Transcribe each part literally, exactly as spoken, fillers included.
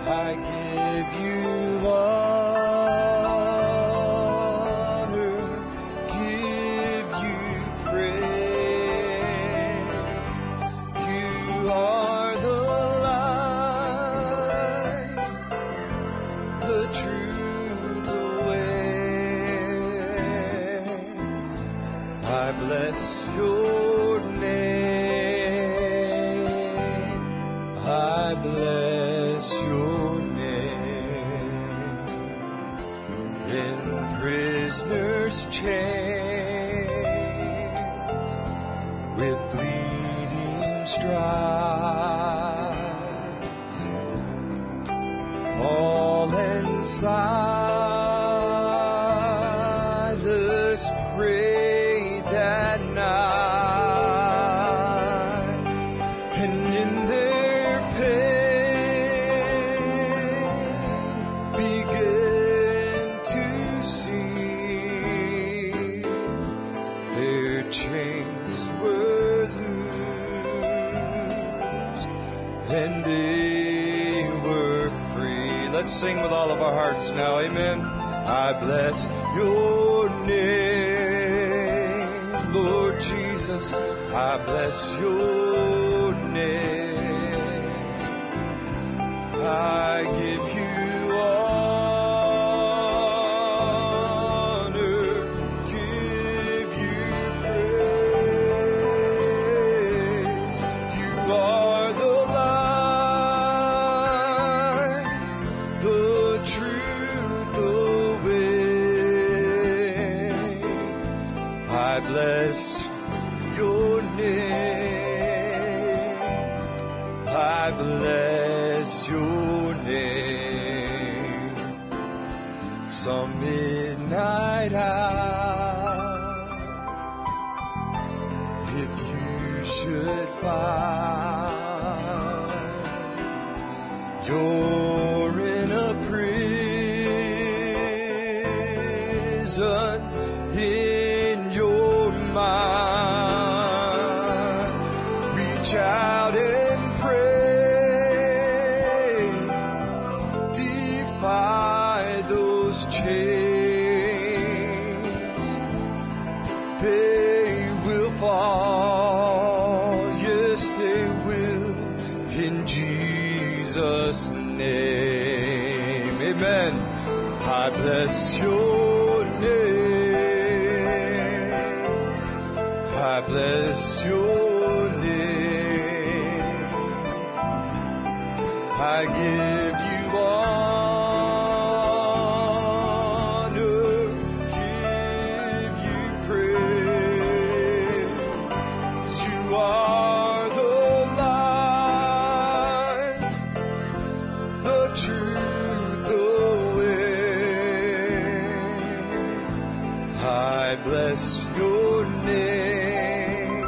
I give you honor, give you praise. You are the light, the truth, the way. I bless your name. I bless your name. In prisoner's chain, with bleeding stripes, all inside the spray that night, and in their pain began to see their chains were loosed and they were free. Let's sing with all of our hearts now, amen. I bless your name, Lord Jesus. I bless your name. I give you honor, give you praise. You are the light, the truth, the way. I bless your name. I bless your name. Some midnight hour, if you should find you're in a prison in your mind, reach out and pray, defy those chains, they will fall, yes they will, in Jesus' name, amen. I bless your name, I bless your name, I give you honor, give you praise. You are the light, the truth, the way. I bless your name.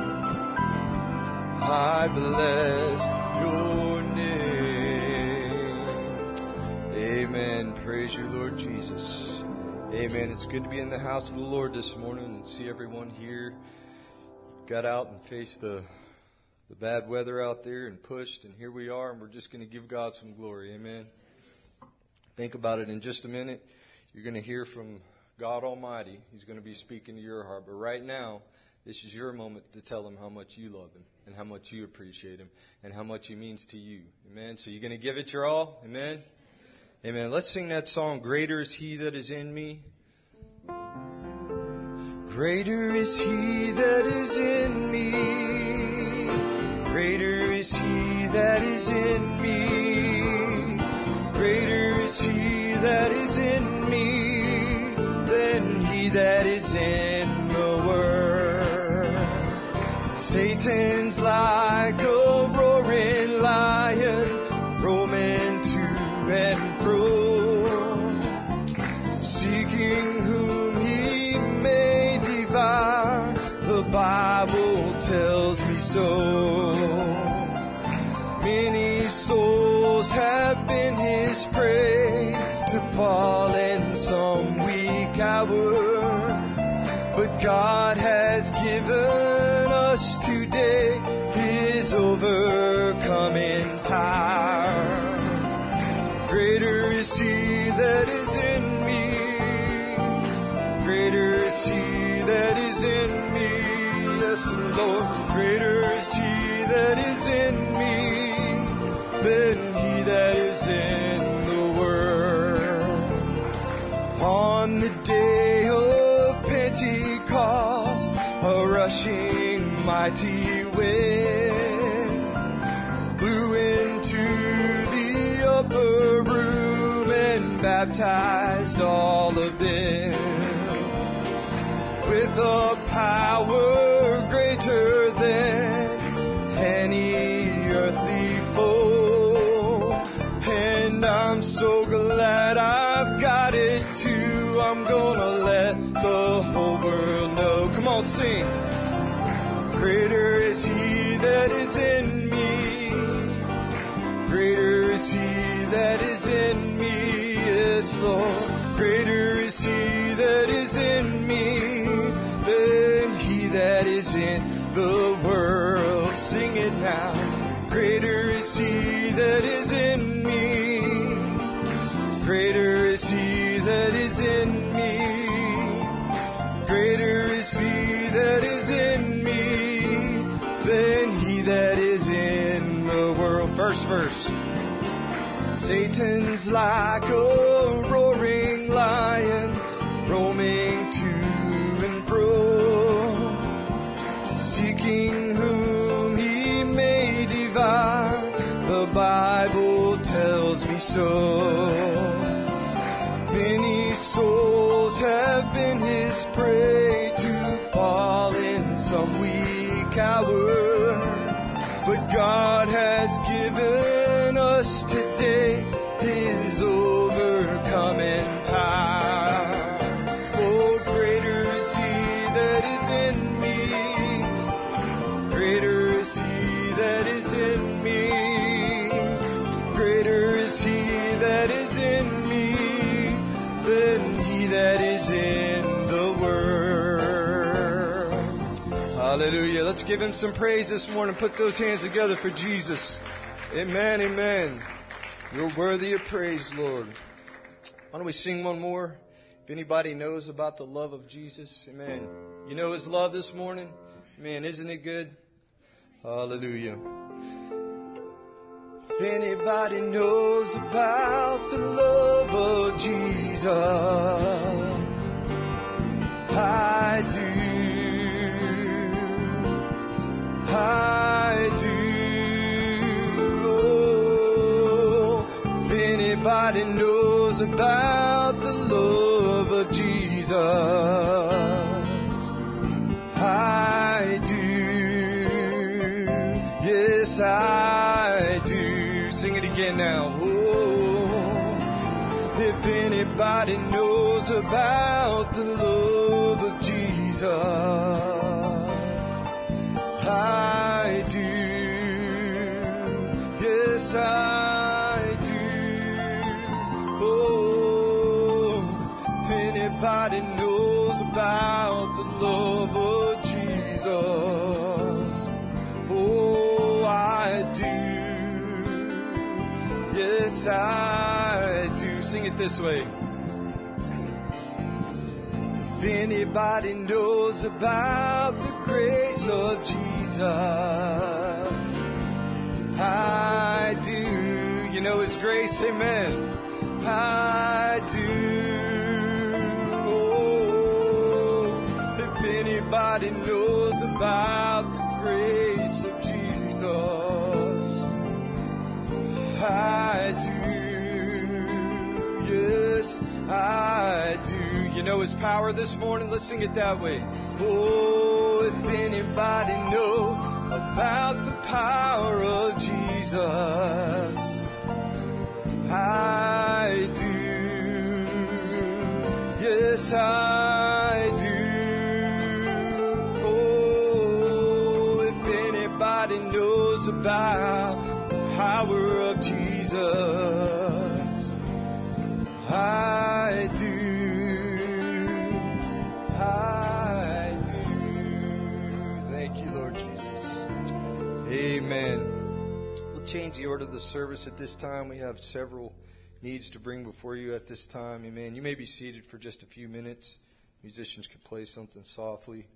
I bless your name. Amen. Praise you, Lord Jesus. Amen. It's good to be in the house of the Lord this morning and see everyone here. Got out and faced the the bad weather out there and pushed, and here we are, and we're just going to give God some glory. Amen. Think about it in just a minute. You're going to hear from God Almighty. He's going to be speaking to your heart. But right now, this is your moment to tell Him how much you love Him and how much you appreciate Him and how much He means to you. Amen. So you're going to give it your all. Amen. Amen. Let's sing that song, Greater is He that is in me. Greater is He that is in me. Greater is He that is in me. Greater is He that is in me than he that is in the world. Satan's like a roaring lion, roaming to and fro, seeking whom he may devour. The Bible tells me so. Many souls have been his prey, to fall in some weak hour, but God has given us today His overcoming power. is He that is in me. Greater is He that is in me. Yes, Lord. Greater is He that is in me than he that is in the world. On the day of Pentecost, a rushing mighty wind blew into the upper room and baptized all of them with a power greater than any earthly foe. And I'm so glad I've got it too. I'm gonna let the whole world know. Come on, sing. Greater is He that is in me. Greater is He that is in me. Yes, Lord. Greater is He that is in me than he that is in the world. Sing it now. Greater is He that is in me. Greater is He that is in me. Greater is He that is in me than he that is in the world. First verse. Satan's like a roaring lion, roaming to and fro, seeking whom he may devour. The Bible tells me so. Many souls have been his prey to fall in some weak hour, but God has given us today His overcoming power. Oh, greater is He that is in me. Greater is He that is in me. Greater is He that is in me than he that is in the world. Hallelujah. Let's give Him some praise this morning. Put those hands together for Jesus. Amen, amen. You're worthy of praise, Lord. Why don't we sing one more? If anybody knows about the love of Jesus, amen. You know His love this morning? Man, isn't it good? Hallelujah. If anybody knows about the love of Jesus, I do. I do. Everybody knows about the love of Jesus. I do. Yes, I do. Sing it again now. Oh, if anybody knows about the love of Jesus, I do. Yes, I do. Everybody knows about the love of Jesus. Oh, I do. Yes, I do. Sing it this way. If anybody knows about the grace of Jesus, I do. You know His grace, amen. I do. Everybody knows about the grace of Jesus. I do. Yes, I do. You know His power this morning? Let's sing it that way. Oh, if anybody knows about the power of Jesus, I do. Yes, I do. Knows about the power of Jesus. I do. I do. Thank you, Lord Jesus. Amen. We'll change the order of the service at this time. We have several needs to bring before you at this time. Amen. You may be seated for just a few minutes. Musicians could play something softly.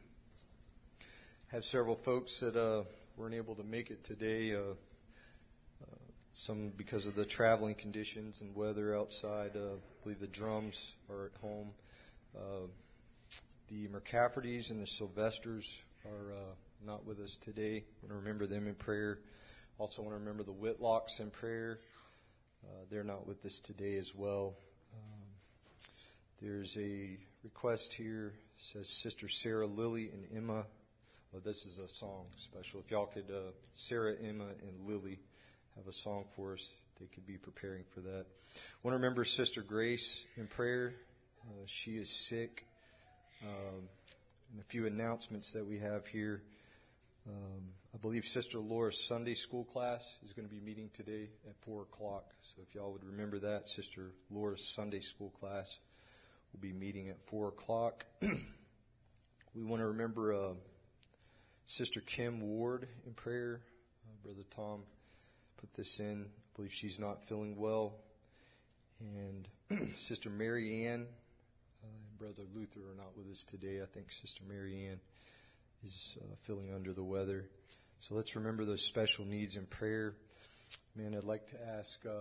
Have several folks that uh, weren't able to make it today. Uh, uh, some because of the traveling conditions and weather outside. Uh, I believe the drums are at home. Uh, the McCaffertys and the Sylvesters are uh, not with us today. I want to remember them in prayer. Also want to remember the Whitlocks in prayer. Uh, they're not with us today as well. Um, there's a request here. It says Sister Sarah, Lily, and Emma. Well, this is a song special. If y'all could, uh, Sarah, Emma, and Lily have a song for us, they could be preparing for that. I want to remember Sister Grace in prayer. Uh, she is sick. Um, and a few announcements that we have here. Um, I believe Sister Laura's Sunday school class is going to be meeting today at four o'clock. So if y'all would remember that, Sister Laura's Sunday school class will be meeting at four o'clock. We want to remember uh, Sister Kim Ward in prayer. Uh, Brother Tom put this in. I believe she's not feeling well. And Sister Mary Ann uh, and Brother Luther are not with us today. I think Sister Mary Ann is uh, feeling under the weather. So let's remember those special needs in prayer. Man, I'd like to ask uh,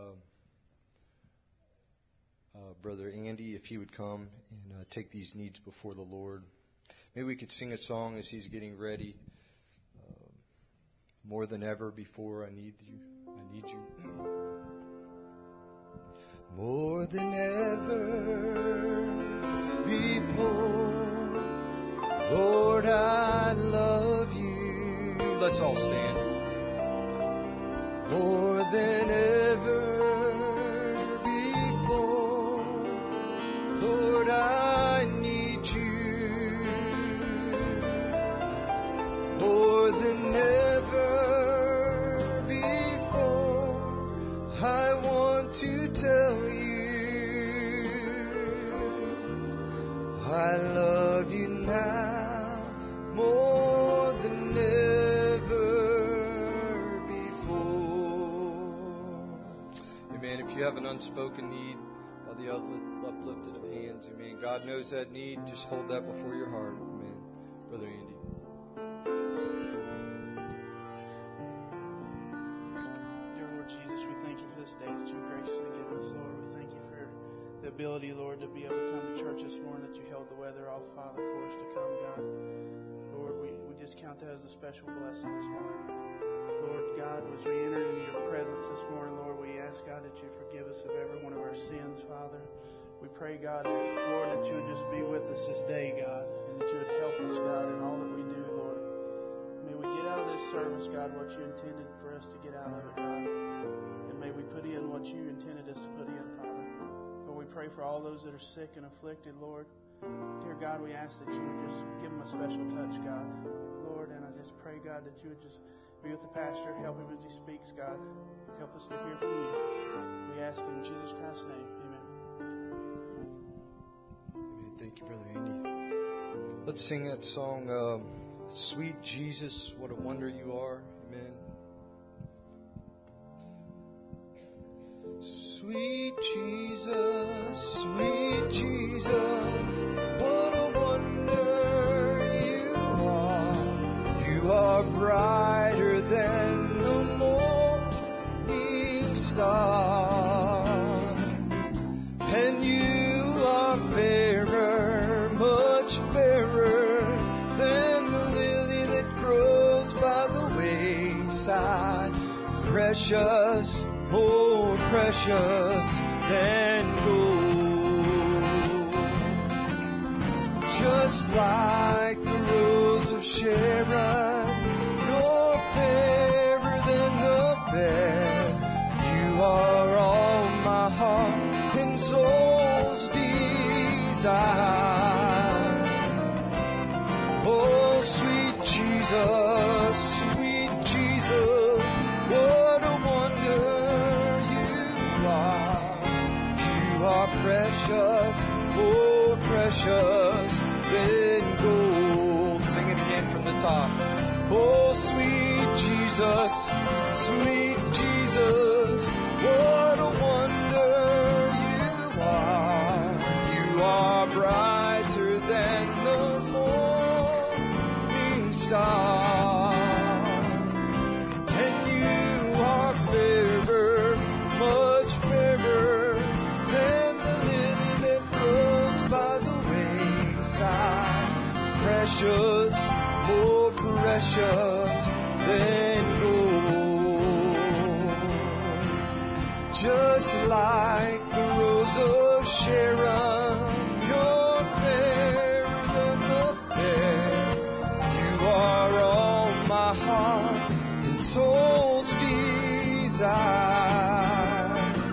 uh, Brother Andy if he would come and uh, take these needs before the Lord. Maybe we could sing a song as he's getting ready. Uh, more than ever before, I need you. I need you. More than ever before, Lord, I love you. Let's all stand. More than ever before, Lord, I need you. More than ever before, I want to tell you, I love you now more than ever before. Amen. If you have an unspoken need by the uplifted of hands, amen. God knows that need. Just hold that before your heart. Amen. Brother Andy. Dear Lord Jesus, we thank you for this day that you graciously given us, Lord. We thank you for the ability, Lord, to be able to come to church this morning, that you held the weather off, Father, for us to come, God. Lord, we, we just count that as a special blessing this morning. Lord God, as we enter into your presence this morning, Lord, we ask, God, that you forgive us of every one of our sins, Father. We pray, God, that, Lord, that you would just be with us this day, God, and that you would help us, God, in all that we do, Lord. May we get out of this service, God, what you intended for us to get out of it, God. And may we put in what you intended us to put in, Father. Lord, we pray for all those that are sick and afflicted, Lord. Dear God, we ask that you would just give them a special touch, God. Lord, and I just pray, God, that you would just be with the pastor, help him as he speaks, God. Help us to hear from you. We ask in Jesus Christ's name. Amen. Amen. Thank you, Brother Andy. Let's sing that song, um, Sweet Jesus, What a Wonder You Are. Amen. Sweet Jesus, sweet Jesus, what a wonder you are. You are brighter than the morning star, and you are fairer, much fairer than the lily that grows by the wayside. Precious, oh, precious than gold. Just like the rose of Sharon, you're fairer than the fair. You are all my heart and soul's desire. Oh, sweet Jesus, sweet Jesus, what a wonder you are. You are precious, oh, precious than gold. Sing it again from the top. Oh, sweet Jesus, sweet Jesus, what a wonder just like the rose of Sharon. You're fairer than the fair. You are all my heart and soul's desire.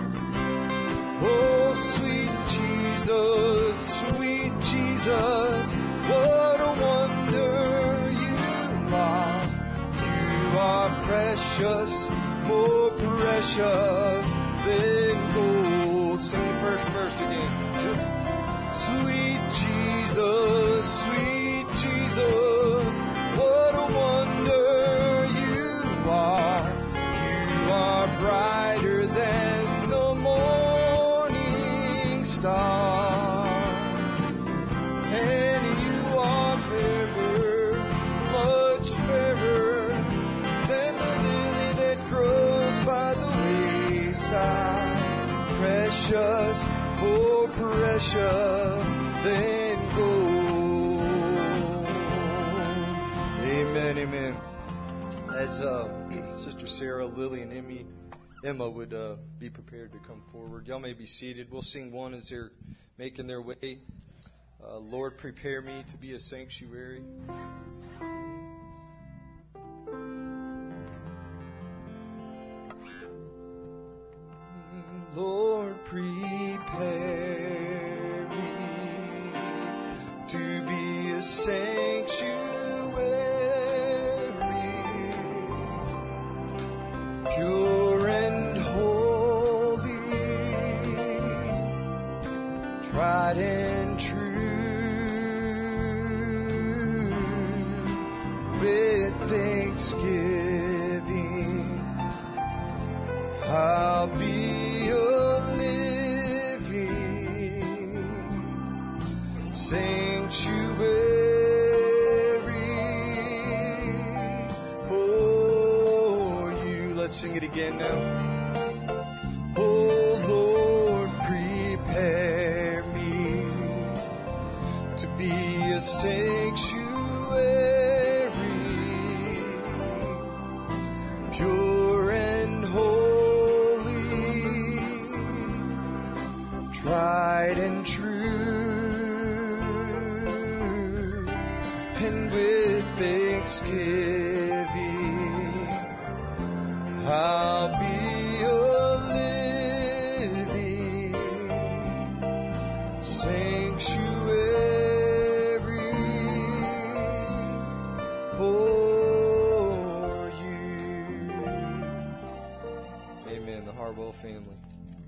Oh, sweet Jesus, sweet Jesus, what a wonder you are. You are precious, more precious than gold. Sing the first verse again. Sweet Jesus, sweet Jesus, what a wonder you are. You are brighter than the morning star. And you are fairer, much fairer than the lily that grows by the wayside. Precious, oh precious than gold. Amen, amen. As uh, Sister Sarah, Lily, and Emmy, Emma would uh, be prepared to come forward. Y'all may be seated. We'll sing one as they're making their way. Uh, Lord, prepare me to be a sanctuary. Lord, prepare me to be a sanctuary, pure and holy, tried and true, with thanksgiving I'll be sanctuary for you. Let's sing it again now. Oh Lord, prepare me to be a sanctuary, pure and holy, tried and true. Thanksgiving, I'll be a living sanctuary for you. Amen. The Harwell family.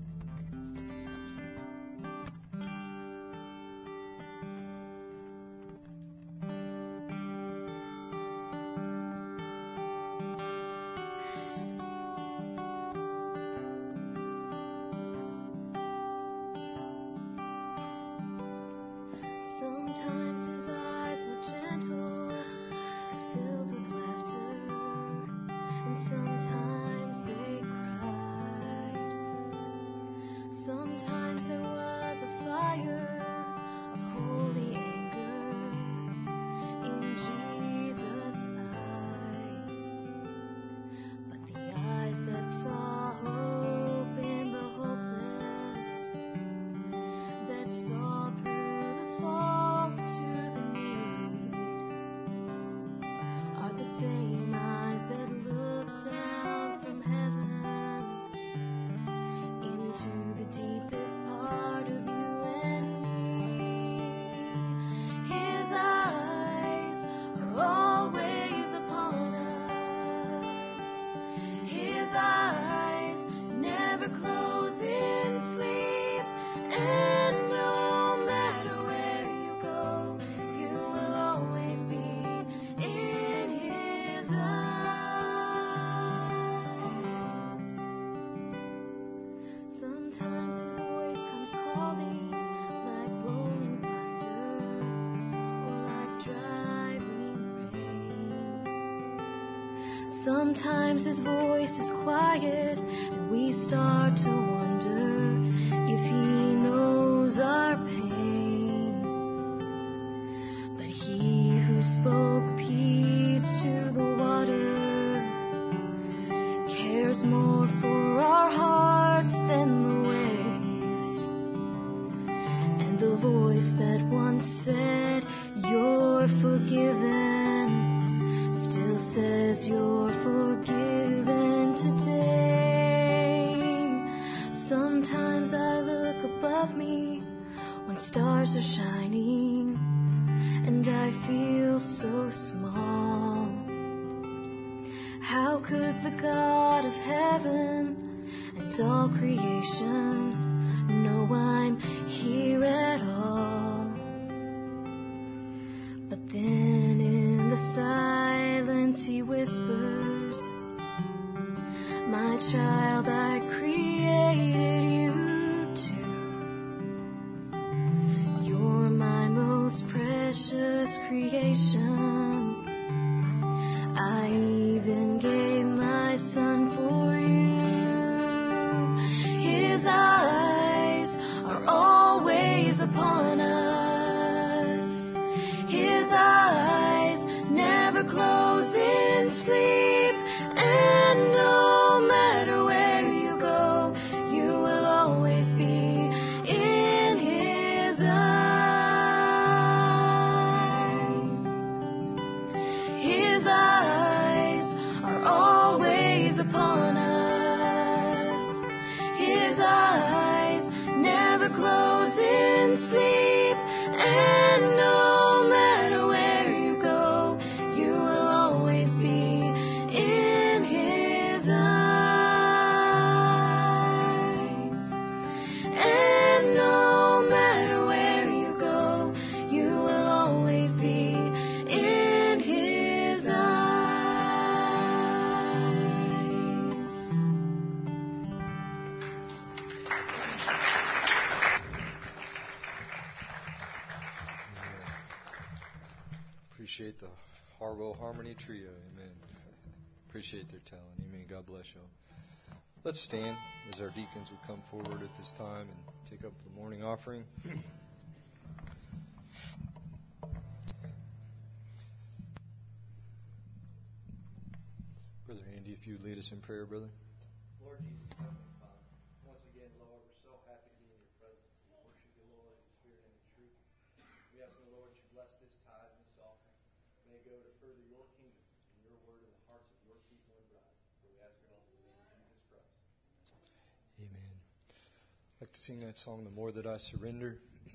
Sometimes his voice is quiet and we start to wonder if he knows our pain. But he who spoke peace to the water cares more for our hearts than stars are shining, and I feel so small. How could the God of heaven and all creation know I'm here at all? But then in the silence He whispers, my child, I created you too. You're my most precious creation. I even gave my son for you. His eyes are always upon us. His eyes never close in sleep. And no matter where you go, you will always be in His eyes. His eyes are always upon us. His eyes never close in sleep. And no matter where you go, you will always be in His eyes. And no matter where you go, you will always be in His eyes. Appreciate the Harwell Harmony Trio. Amen. Appreciate their talent. Amen. God bless you. Let's stand as our deacons will come forward at this time and take up the morning offering. Brother Andy, if you lead us in prayer, brother. Lord Jesus, Heavenly Father, once again, Lord, we're so happy to be in your presence. We worship you, Lord, in spirit and in truth. We ask the Lord, you bless this tithe and this offering. May it go to further your kingdom and your word in the hearts of your people and bride. For we ask it all in the name of Jesus Christ. Amen. I'd like to sing that song, The More That I Surrender.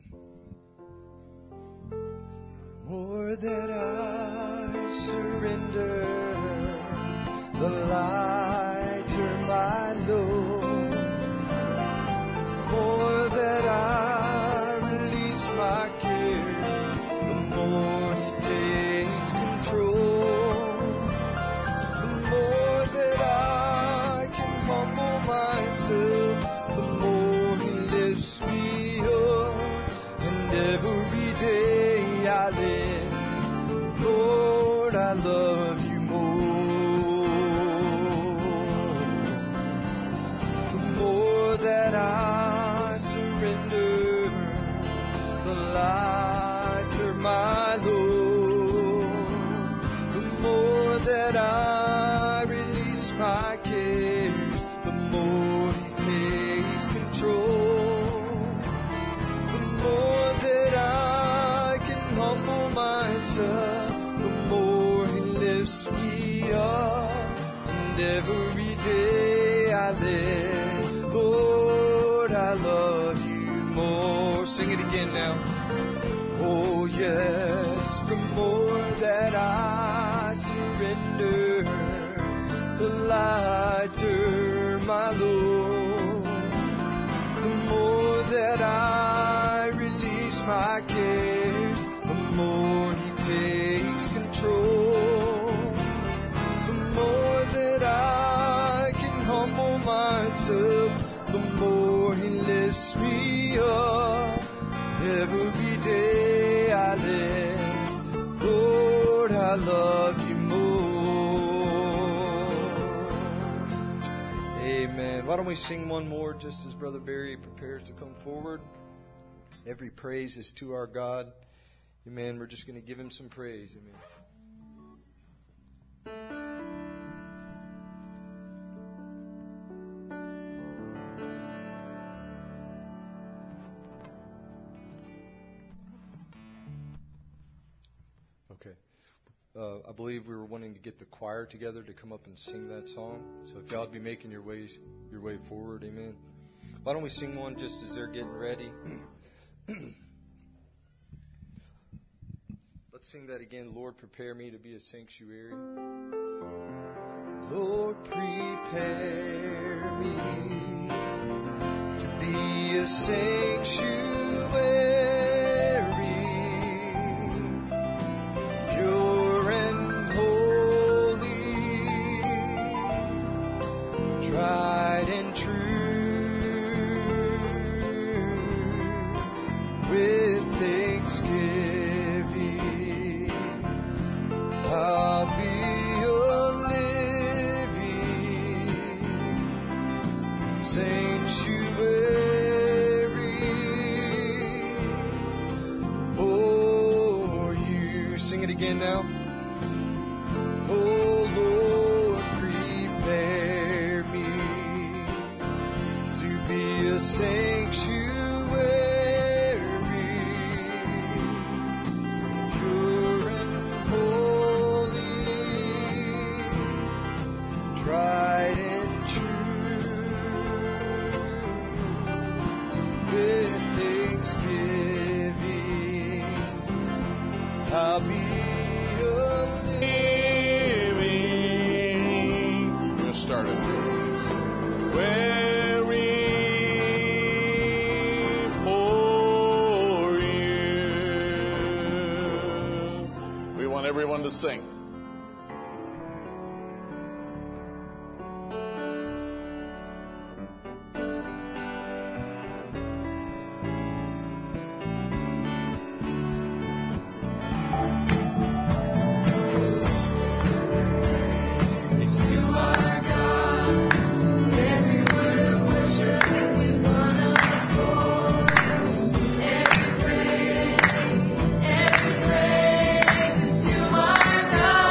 More that I surrender, the lighter my load. More that I release my care, the more He takes control. The more that I can humble myself, the more He lifts me up. And every day I live, Lord, I love you more. The more that I surrender, the lighter my load. The more that I release my cares, the more He takes control. The more that I can humble myself, the more He lifts me up. And every day I live, Lord, I love you more. Sing it again now. Oh yes, the more that I surrender, the lighter my load. The more that I release my cares, the more He takes control. The more that I can humble myself, the more He lifts me up. Every day I live, Lord, I love you more. Amen. Why don't we sing one more just as Brother Barry prepares to come forward? Every praise is to our God. Amen. We're just going to give Him some praise. Amen. Okay. Uh, I believe we were wanting to get the choir together to come up and sing that song. So if y'all would be making your ways your way forward, amen. Why don't we sing one just as they're getting ready? Let's sing that again. Lord, prepare me to be a sanctuary. Lord, prepare me to be a sanctuary, pure and holy, tried and true, with thanksgiving. I'll be sanctuary for you. Sing it again now. Oh Lord, prepare me to be a sanctuary, pure and holy, tried and I'll be a living. I'm going to start it. Weary for you. We want everyone to sing. Every praise is to our God.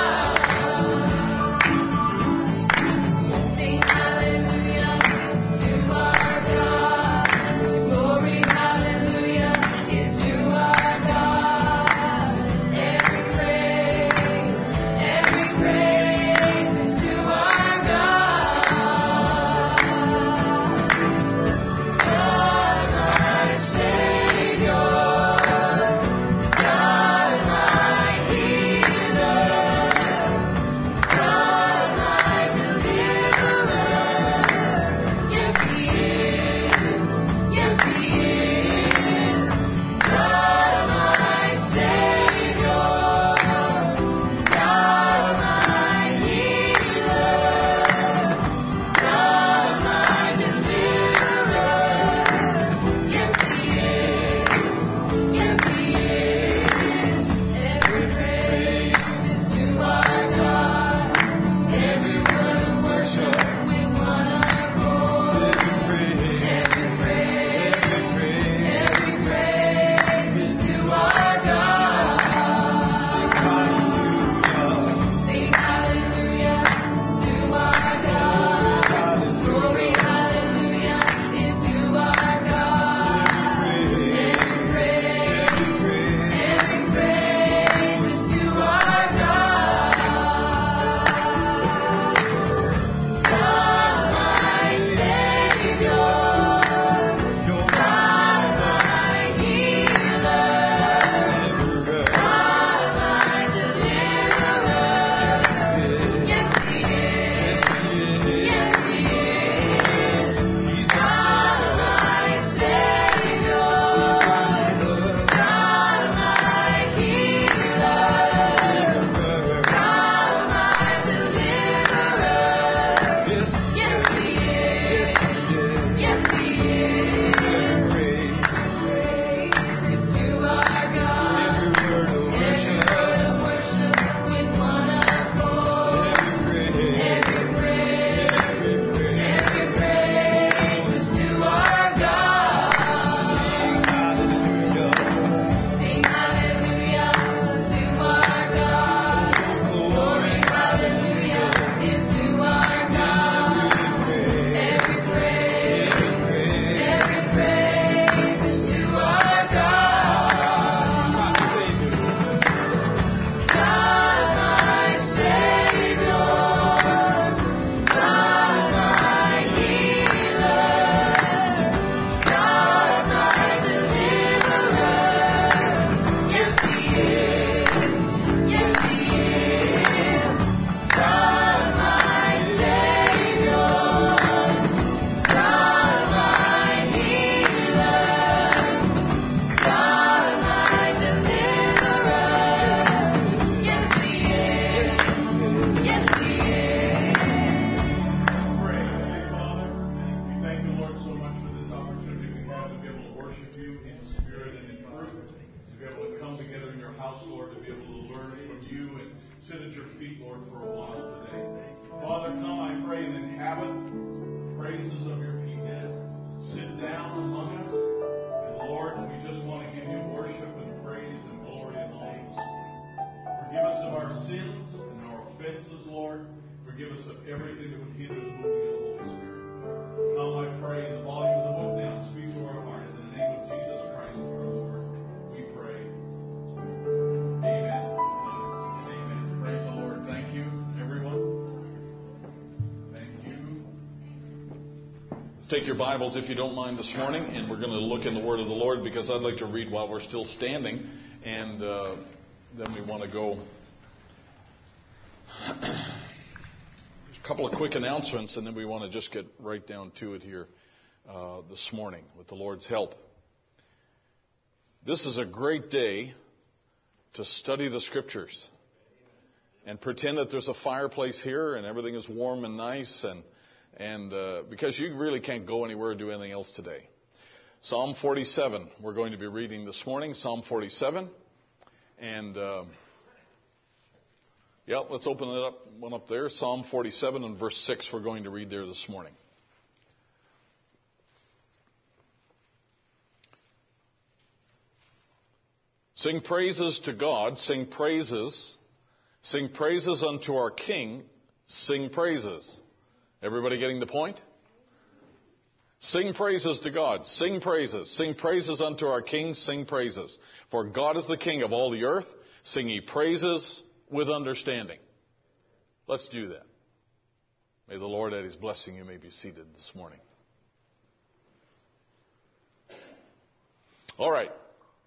Take your Bibles, if you don't mind, this morning, and we're going to look in the Word of the Lord, because I'd like to read while we're still standing, and uh, then we want to go. A couple of quick announcements, and then we want to just get right down to it here uh, this morning with the Lord's help. This is a great day to study the Scriptures and pretend that there's a fireplace here and everything is warm and nice, and And uh, because you really can't go anywhere or do anything else today. Psalm forty-seven, we're going to be reading this morning, Psalm forty-seven. And, uh, yeah, let's open it up, one up there. Psalm forty-seven and verse six, we're going to read there this morning. Sing praises to God, sing praises, sing praises unto our King, sing praises. Everybody getting the point? Sing praises to God. Sing praises. Sing praises unto our King. Sing praises. For God is the King of all the earth. Sing ye praises with understanding. Let's do that. May the Lord add His blessing. You may be seated this morning. All right.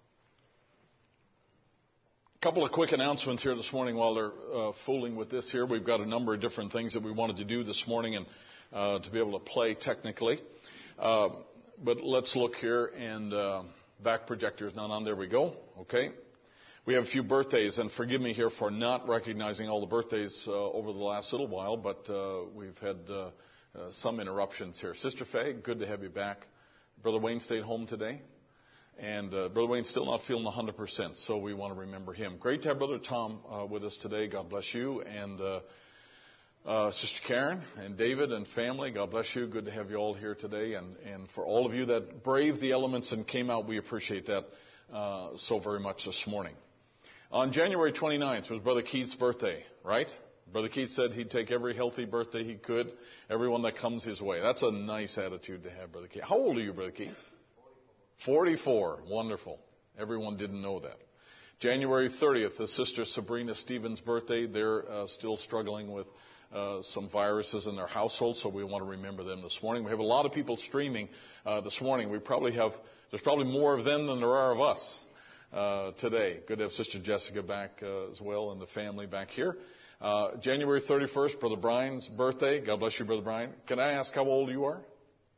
A couple of quick announcements here this morning while they're uh, fooling with this here. We've got a number of different things that we wanted to do this morning and uh, to be able to play technically. Uh, but let's look here, and uh, back projector is not on. There we go. Okay. We have a few birthdays, and forgive me here for not recognizing all the birthdays uh, over the last little while, but uh, we've had uh, uh, some interruptions here. Sister Faye, good to have you back. Brother Wayne stayed home today. And uh, Brother Wayne's still not feeling one hundred percent, so we want to remember him. Great to have Brother Tom uh, with us today. God bless you. And uh, uh, Sister Karen and David and family, God bless you. Good to have you all here today. And, and for all of you that braved the elements and came out, we appreciate that uh, so very much this morning. On January twenty-ninth was Brother Keith's birthday, right? Brother Keith said he'd take every healthy birthday he could, everyone that comes his way. That's a nice attitude to have, Brother Keith. How old are you, Brother Keith? forty-four. Wonderful. Everyone didn't know that. January thirtieth, the Sister Sabrina Stevens' birthday. They're uh, still struggling with uh, some viruses in their household, so we want to remember them this morning. We have a lot of people streaming uh, this morning. We probably have, there's probably more of them than there are of us uh, today. Good to have Sister Jessica back uh, as well, and the family back here. Uh, January thirty-first, Brother Brian's birthday. God bless you, Brother Brian. Can I ask how old you are?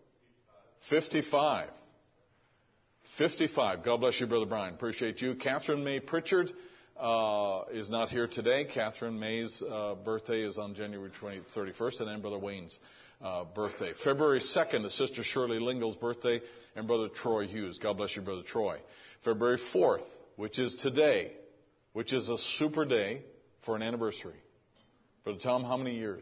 fifty-five. fifty-five. God bless you, Brother Brian. Appreciate you. Catherine May Pritchard uh, is not here today. Catherine May's uh, birthday is on January thirty-first, and then Brother Wayne's uh, birthday. February second is Sister Shirley Lingle's birthday, and Brother Troy Hughes. God bless you, Brother Troy. February fourth, which is today, which is a super day for an anniversary. Brother Tom, how many years?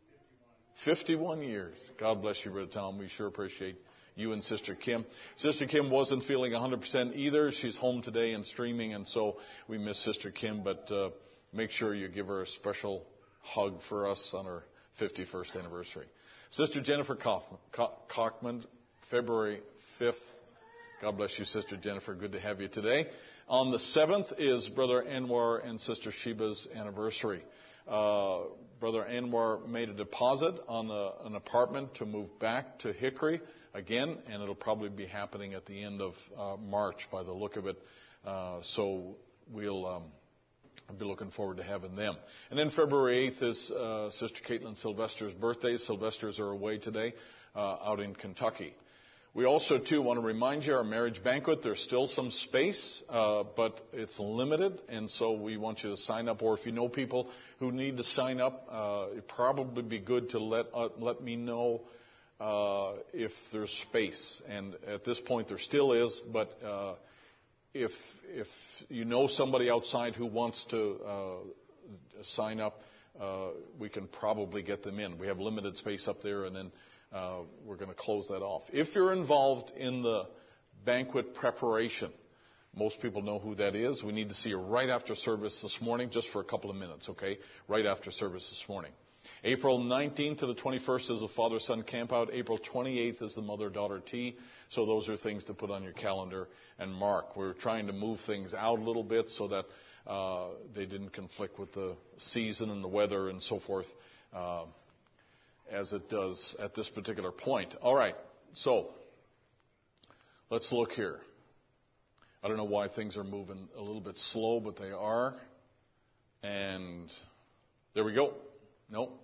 fifty-one years. God bless you, Brother Tom. We sure appreciate you and Sister Kim. Sister Kim wasn't feeling one hundred percent either. She's home today and streaming, and so we miss Sister Kim, but uh, make sure you give her a special hug for us on her fifty-first anniversary. Sister Jennifer Cockman, February fifth. God bless you, Sister Jennifer. Good to have you today. On the seventh is Brother Anwar and Sister Sheba's anniversary. Uh, Brother Anwar made a deposit on a, an apartment to move back to Hickory again, and it'll probably be happening at the end of uh, March by the look of it. Uh, so we'll um, be looking forward to having them. And then February eighth is uh, Sister Caitlin Sylvester's birthday. Sylvesters are away today uh, out in Kentucky. We also, too, want to remind you our marriage banquet, there's still some space, uh, but it's limited, and so we want you to sign up. Or if you know people who need to sign up, uh, it'd probably be good to let uh, let me know uh, if there's space. And at this point, there still is, but uh, if if you know somebody outside who wants to uh, sign up, uh, we can probably get them in. We have limited space up there, and then Uh, we're going to close that off. If you're involved in the banquet preparation, most people know who that is. We need to see you right after service this morning, just for a couple of minutes, okay? Right after service this morning. April nineteenth to the twenty-first is the father-son campout. April twenty-eighth is the mother-daughter tea. So those are things to put on your calendar and mark. We're trying to move things out a little bit so that uh, they didn't conflict with the season and the weather and so forth. Uh, as it does at this particular point. All right. so, let's look here. I don't know why things are moving a little bit slow, but they are. And there we go. Nope.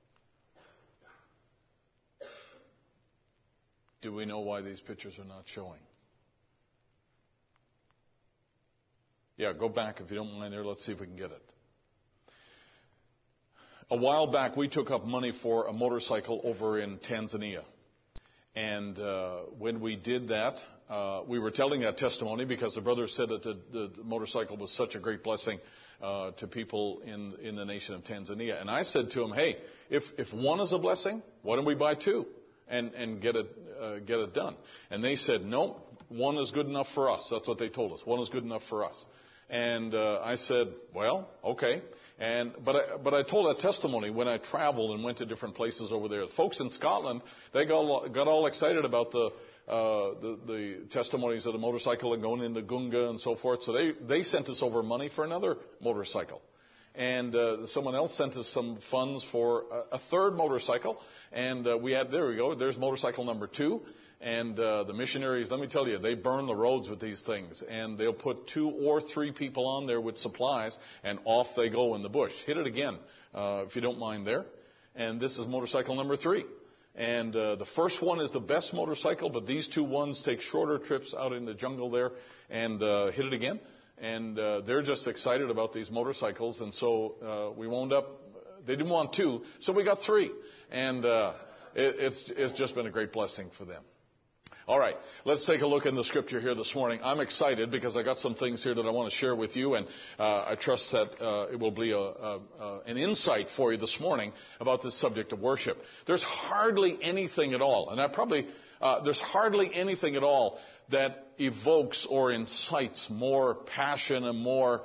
Do we know why these pictures are not showing? Yeah, go back if you don't mind there. Let's see if we can get it. A while back, we took up money for a motorcycle over in Tanzania. And uh, when we did that, uh, we were telling that testimony because the brother said that the, the, the motorcycle was such a great blessing uh, to people in, in the nation of Tanzania. And I said to him, hey, if, if one is a blessing, why don't we buy two and, and get it uh, get it done? And they said, no, one is good enough for us. That's what they told us. One is good enough for us. And uh, I said, well, okay. And but I, but I told that testimony when I traveled and went to different places over there. Folks in Scotland, they got got all excited about the uh, the, the testimonies of the motorcycle and going into Gunga and so forth. So they they sent us over money for another motorcycle, and uh, someone else sent us some funds for a, a third motorcycle. And uh, we had there we go. There's motorcycle number two. And uh, the missionaries, let me tell you, they burn the roads with these things. And they'll put two or three people on there with supplies, and off they go in the bush. Hit it again, uh, if you don't mind there. And this is motorcycle number three. And uh, the first one is the best motorcycle, but these two ones take shorter trips out in the jungle there. And uh, hit it again. And uh, they're just excited about these motorcycles. And so uh, we wound up, they didn't want two, so we got three. And uh, it, it's, it's just been a great blessing for them. All right, let's take a look in the scripture here this morning. I'm excited because I got some things here that I want to share with you, and uh, I trust that uh, it will be a, a, a, an insight for you this morning about this subject of worship. There's hardly anything at all, and I probably, uh, there's hardly anything at all that evokes or incites more passion and more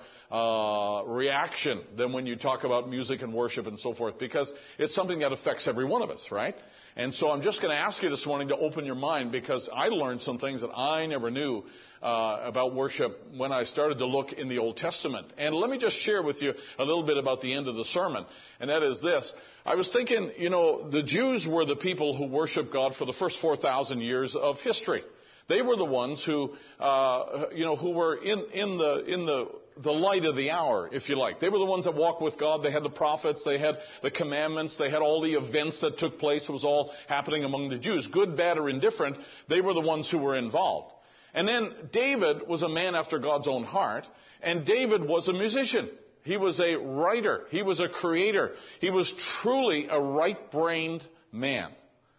uh, reaction than when you talk about music and worship and so forth, because it's something that affects every one of us, right? And so I'm just going to ask you this morning to open your mind, because I learned some things that I never knew uh, about worship when I started to look in the Old Testament. And let me just share with you a little bit about the end of the sermon. And that is this. I was thinking, you know, the Jews were the people who worshiped God for the first four thousand years of history. They were the ones who, uh, you know, who were in, in the, in the, the light of the hour, if you like. They were the ones that walked with God. They had the prophets. They had the commandments. They had all the events that took place. It was all happening among the Jews. Good, bad, or indifferent, they were the ones who were involved. And then David was a man after God's own heart. And David was a musician. He was a writer. He was a creator. He was truly a right-brained man.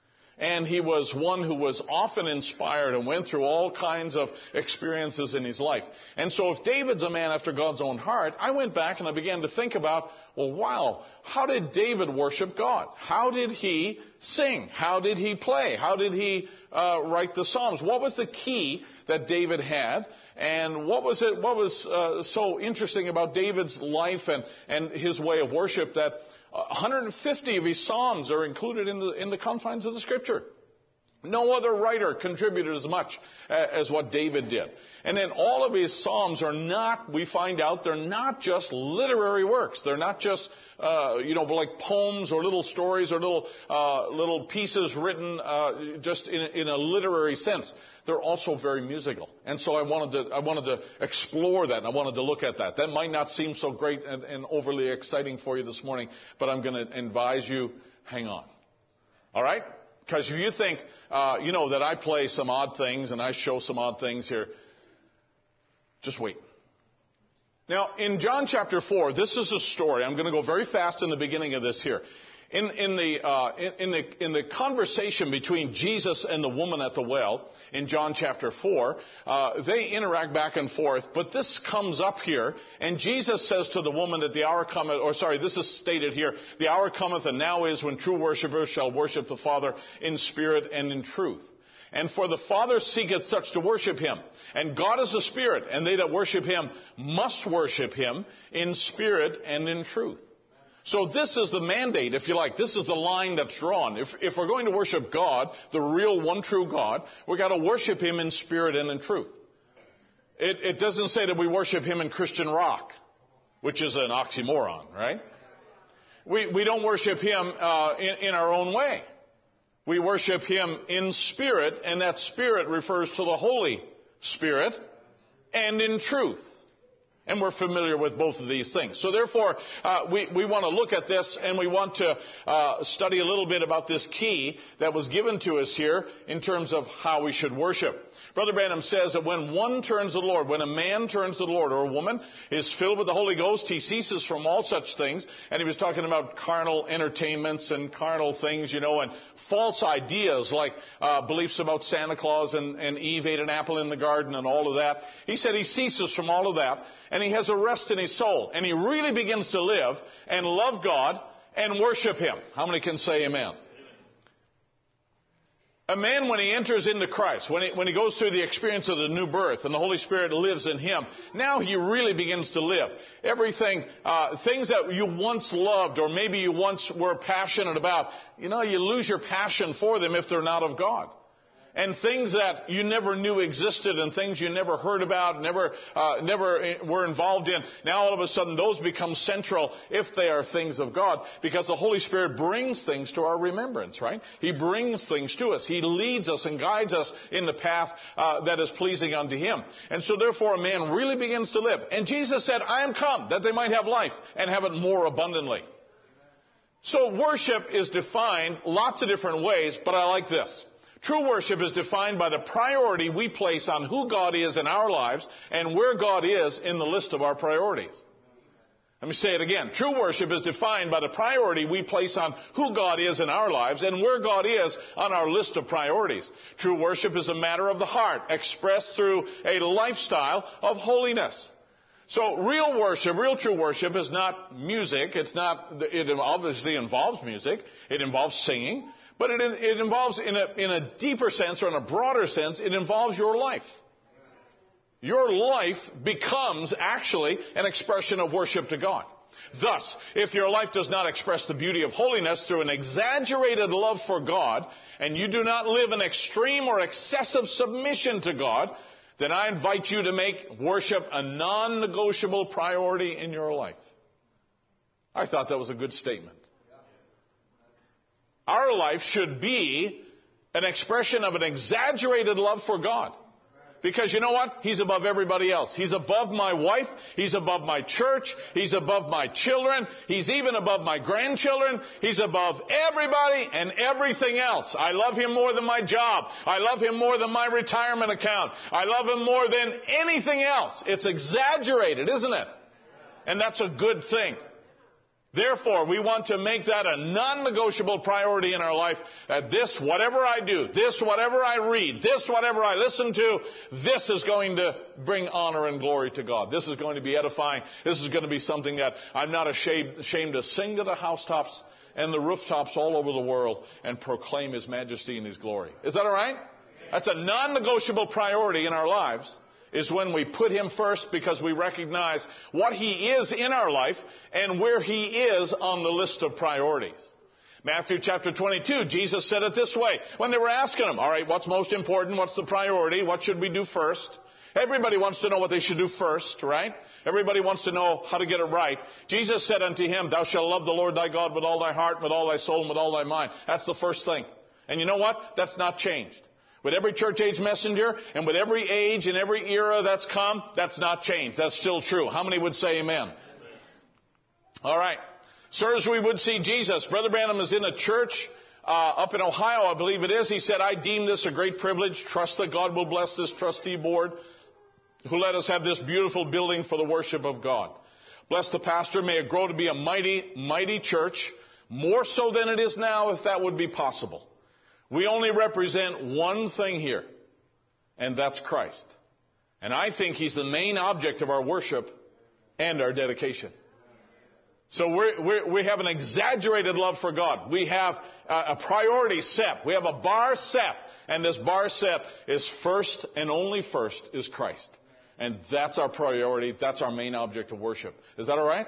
And he was one who was often inspired and went through all kinds of experiences in his life. And so if David's a man after God's own heart, I went back and I began to think about, well, wow, how did David worship God? How did he sing? How did he play? How did he uh, write the Psalms? What was the key that David had? And what was it? What was uh, so interesting about David's life and, and his way of worship that one hundred fifty of his Psalms are included in the, in the confines of the Scripture. No other writer contributed as much as what David did. And then all of his Psalms are not, we find out, they're not just literary works. They're not just, uh, you know, like poems or little stories or little, uh, little pieces written, uh, just in, in a literary sense. They're also very musical. And so I wanted to, I wanted to explore that. And I wanted to look at that. That might not seem so great and, and overly exciting for you this morning, but I'm going to advise you, hang on. All right? Because if you think, uh, you know, that I play some odd things and I show some odd things here, just wait. Now, in John chapter four, this is a story. I'm going to go very fast in the beginning of this here. In, in, the, uh, in, in, the, in the conversation between Jesus and the woman at the well, in John chapter four, uh, they interact back and forth, but this comes up here, and Jesus says to the woman that the hour cometh, or sorry, this is stated here, the hour cometh and now is when true worshipers shall worship the Father in spirit and in truth. And for the Father seeketh such to worship him. And God is a spirit, and they that worship him must worship him in spirit and in truth. So this is the mandate, if you like. This is the line that's drawn. If, if we're going to worship God, the real one true God, we've got to worship him in spirit and in truth. It, it doesn't say that we worship him in Christian rock, which is an oxymoron, right? We, we don't worship him uh, in, in our own way. We worship Him in spirit, and that spirit refers to the Holy Spirit, and in truth. And we're familiar with both of these things. So therefore, uh, we, we want to look at this, and we want to uh, study a little bit about this key that was given to us here in terms of how we should worship. Brother Branham says that when one turns to the Lord, when a man turns to the Lord, or a woman is filled with the Holy Ghost, he ceases from all such things. And he was talking about carnal entertainments and carnal things, you know, and false ideas like uh, beliefs about Santa Claus and, and Eve ate an apple in the garden and all of that. He said he ceases from all of that, and he has a rest in his soul. And he really begins to live and love God and worship Him. How many can say amen? A man, when he enters into Christ, when he, when he goes through the experience of the new birth and the Holy Spirit lives in him, now he really begins to live. Everything, uh, things that you once loved or maybe you once were passionate about, you know, you lose your passion for them if they're not of God. And things that you never knew existed and things you never heard about, never uh, never were involved in, now all of a sudden those become central if they are things of God, because the Holy Spirit brings things to our remembrance, right? He brings things to us. He leads us and guides us in the path uh, that is pleasing unto Him. And so therefore a man really begins to live. And Jesus said, I am come that they might have life and have it more abundantly. So worship is defined lots of different ways, but I like this. True worship is defined by the priority we place on who God is in our lives and where God is in the list of our priorities. Let me say it again. True worship is defined by the priority we place on who God is in our lives and where God is on our list of priorities. True worship is a matter of the heart, expressed through a lifestyle of holiness. So real worship, real true worship is not music. It's not, it obviously involves music. It involves singing. But it, it involves, in a, in a deeper sense or in a broader sense, it involves your life. Your life becomes actually an expression of worship to God. Thus, if your life does not express the beauty of holiness through an exaggerated love for God, and you do not live in extreme or excessive submission to God, then I invite you to make worship a non-negotiable priority in your life. I thought that was a good statement. Our life should be an expression of an exaggerated love for God. Because you know what? He's above everybody else. He's above my wife. He's above my church. He's above my children. He's even above my grandchildren. He's above everybody and everything else. I love Him more than my job. I love Him more than my retirement account. I love Him more than anything else. It's exaggerated, isn't it? And that's a good thing. Therefore, we want to make that a non-negotiable priority in our life. That this, whatever I do, this, whatever I read, this, whatever I listen to, this is going to bring honor and glory to God. This is going to be edifying. This is going to be something that I'm not ashamed, ashamed to sing to the housetops and the rooftops all over the world and proclaim His majesty and His glory. Is that all right? That's a non-negotiable priority in our lives. Is when we put Him first because we recognize what He is in our life and where He is on the list of priorities. Matthew chapter twenty-two, Jesus said it this way. When they were asking Him, all right, what's most important? What's the priority? What should we do first? Everybody wants to know what they should do first, right? Everybody wants to know how to get it right. Jesus said unto him, thou shalt love the Lord thy God with all thy heart, with all thy soul, and with all thy mind. That's the first thing. And you know what? That's not changed. With every church age messenger and with every age and every era that's come, that's not changed. That's still true. How many would say amen? Amen. All right. Sirs, we would see Jesus. Brother Branham is in a church uh, up in Ohio, I believe it is. He said, I deem this a great privilege. Trust that God will bless this trustee board who let us have this beautiful building for the worship of God. Bless the pastor. May it grow to be a mighty, mighty church, more so than it is now, if that would be possible. We only represent one thing here, and that's Christ. And I think He's the main object of our worship and our dedication. So we're, we're, we have an exaggerated love for God. We have a, a priority set. We have a bar set. And this bar set is first and only first is Christ. And that's our priority. That's our main object of worship. Is that all right?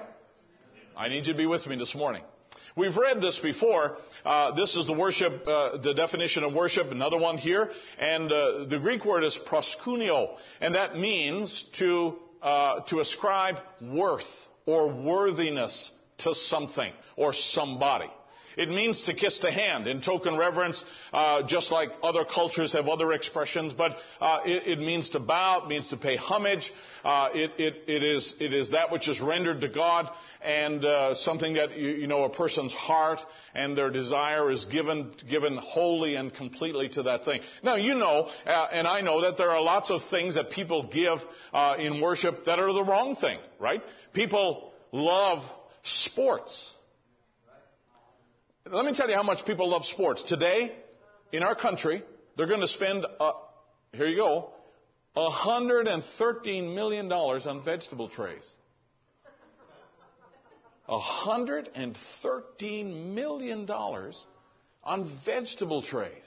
I need you to be with me this morning. We've read this before. Uh, this is the worship, uh, the definition of worship, another one here. And uh, the Greek word is proskuneo. And that means to, uh, to ascribe worth or worthiness to something or somebody. It means to kiss the hand in token reverence, uh, just like other cultures have other expressions. But uh, it, it means to bow. It means to pay homage. Uh, it, it, it is it is that which is rendered to God, and uh, something that you, you know a person's heart and their desire is given given wholly and completely to that thing. Now you know, uh, and I know that there are lots of things that people give uh, in worship that are the wrong thing, right? People love sports. Let me tell you how much people love sports. Today, in our country, they're going to spend, uh, here you go, one hundred thirteen million dollars on vegetable trays. one hundred thirteen million dollars on vegetable trays.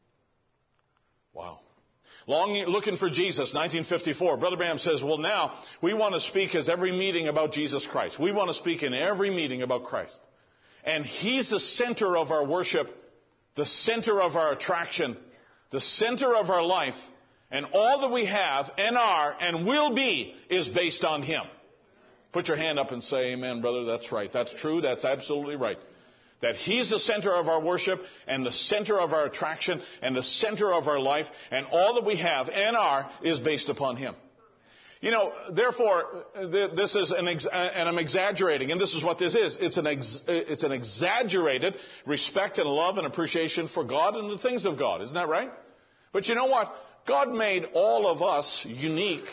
Wow. Long, looking for Jesus, nineteen fifty-four. Brother Branham says, well, now we want to speak as every meeting about Jesus Christ. We want to speak in every meeting about Christ. And He's the center of our worship, the center of our attraction, the center of our life. And all that we have and are and will be is based on Him. Put your hand up and say, amen, brother. That's right. That's true. That's absolutely right. That He's the center of our worship and the center of our attraction and the center of our life. And all that we have and are is based upon Him. You know, therefore, this is an, ex- and I'm exaggerating, and this is what this is. It's an, ex- it's an exaggerated respect and love and appreciation for God and the things of God. Isn't that right? But you know what? God made all of us unique,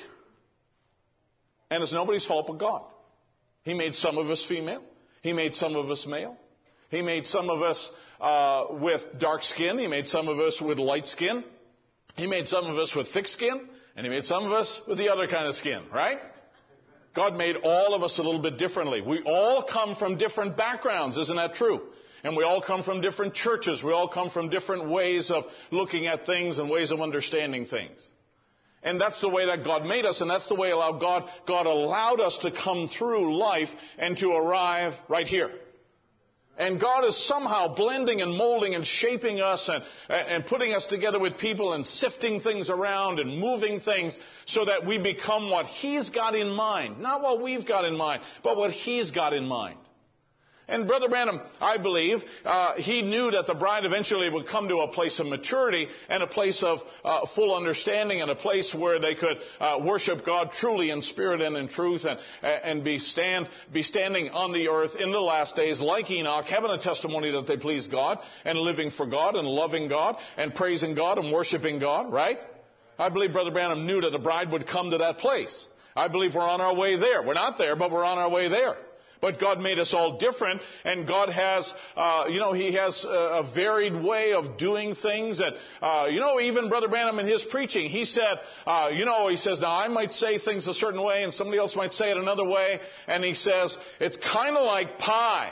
and it's nobody's fault but God. He made some of us female. He made some of us male. He made some of us uh, with dark skin. He made some of us with light skin. He made some of us with thick skin. And He made some of us with the other kind of skin, right? God made all of us a little bit differently. We all come from different backgrounds, isn't that true? And we all come from different churches. We all come from different ways of looking at things and ways of understanding things. And that's the way that God made us, and that's the way allowed God, God allowed us to come through life and to arrive right here. And God is somehow blending and molding and shaping us and, and putting us together with people and sifting things around and moving things so that we become what He's got in mind. Not what we've got in mind, but what He's got in mind. And Brother Branham, I believe, uh, he knew that the bride eventually would come to a place of maturity and a place of uh, full understanding and a place where they could uh, worship God truly in spirit and in truth and, and be stand be standing on the earth in the last days like Enoch, having a testimony that they please God and living for God and loving God and praising God and worshiping God, right? I believe Brother Branham knew that the bride would come to that place. I believe we're on our way there. We're not there, but we're on our way there. But God made us all different, and God has, uh, you know, He has a, a varied way of doing things. And, uh, you know, even Brother Branham in his preaching, he said, uh, you know, he says, now I might say things a certain way, and somebody else might say it another way. And he says, it's kind of like pie.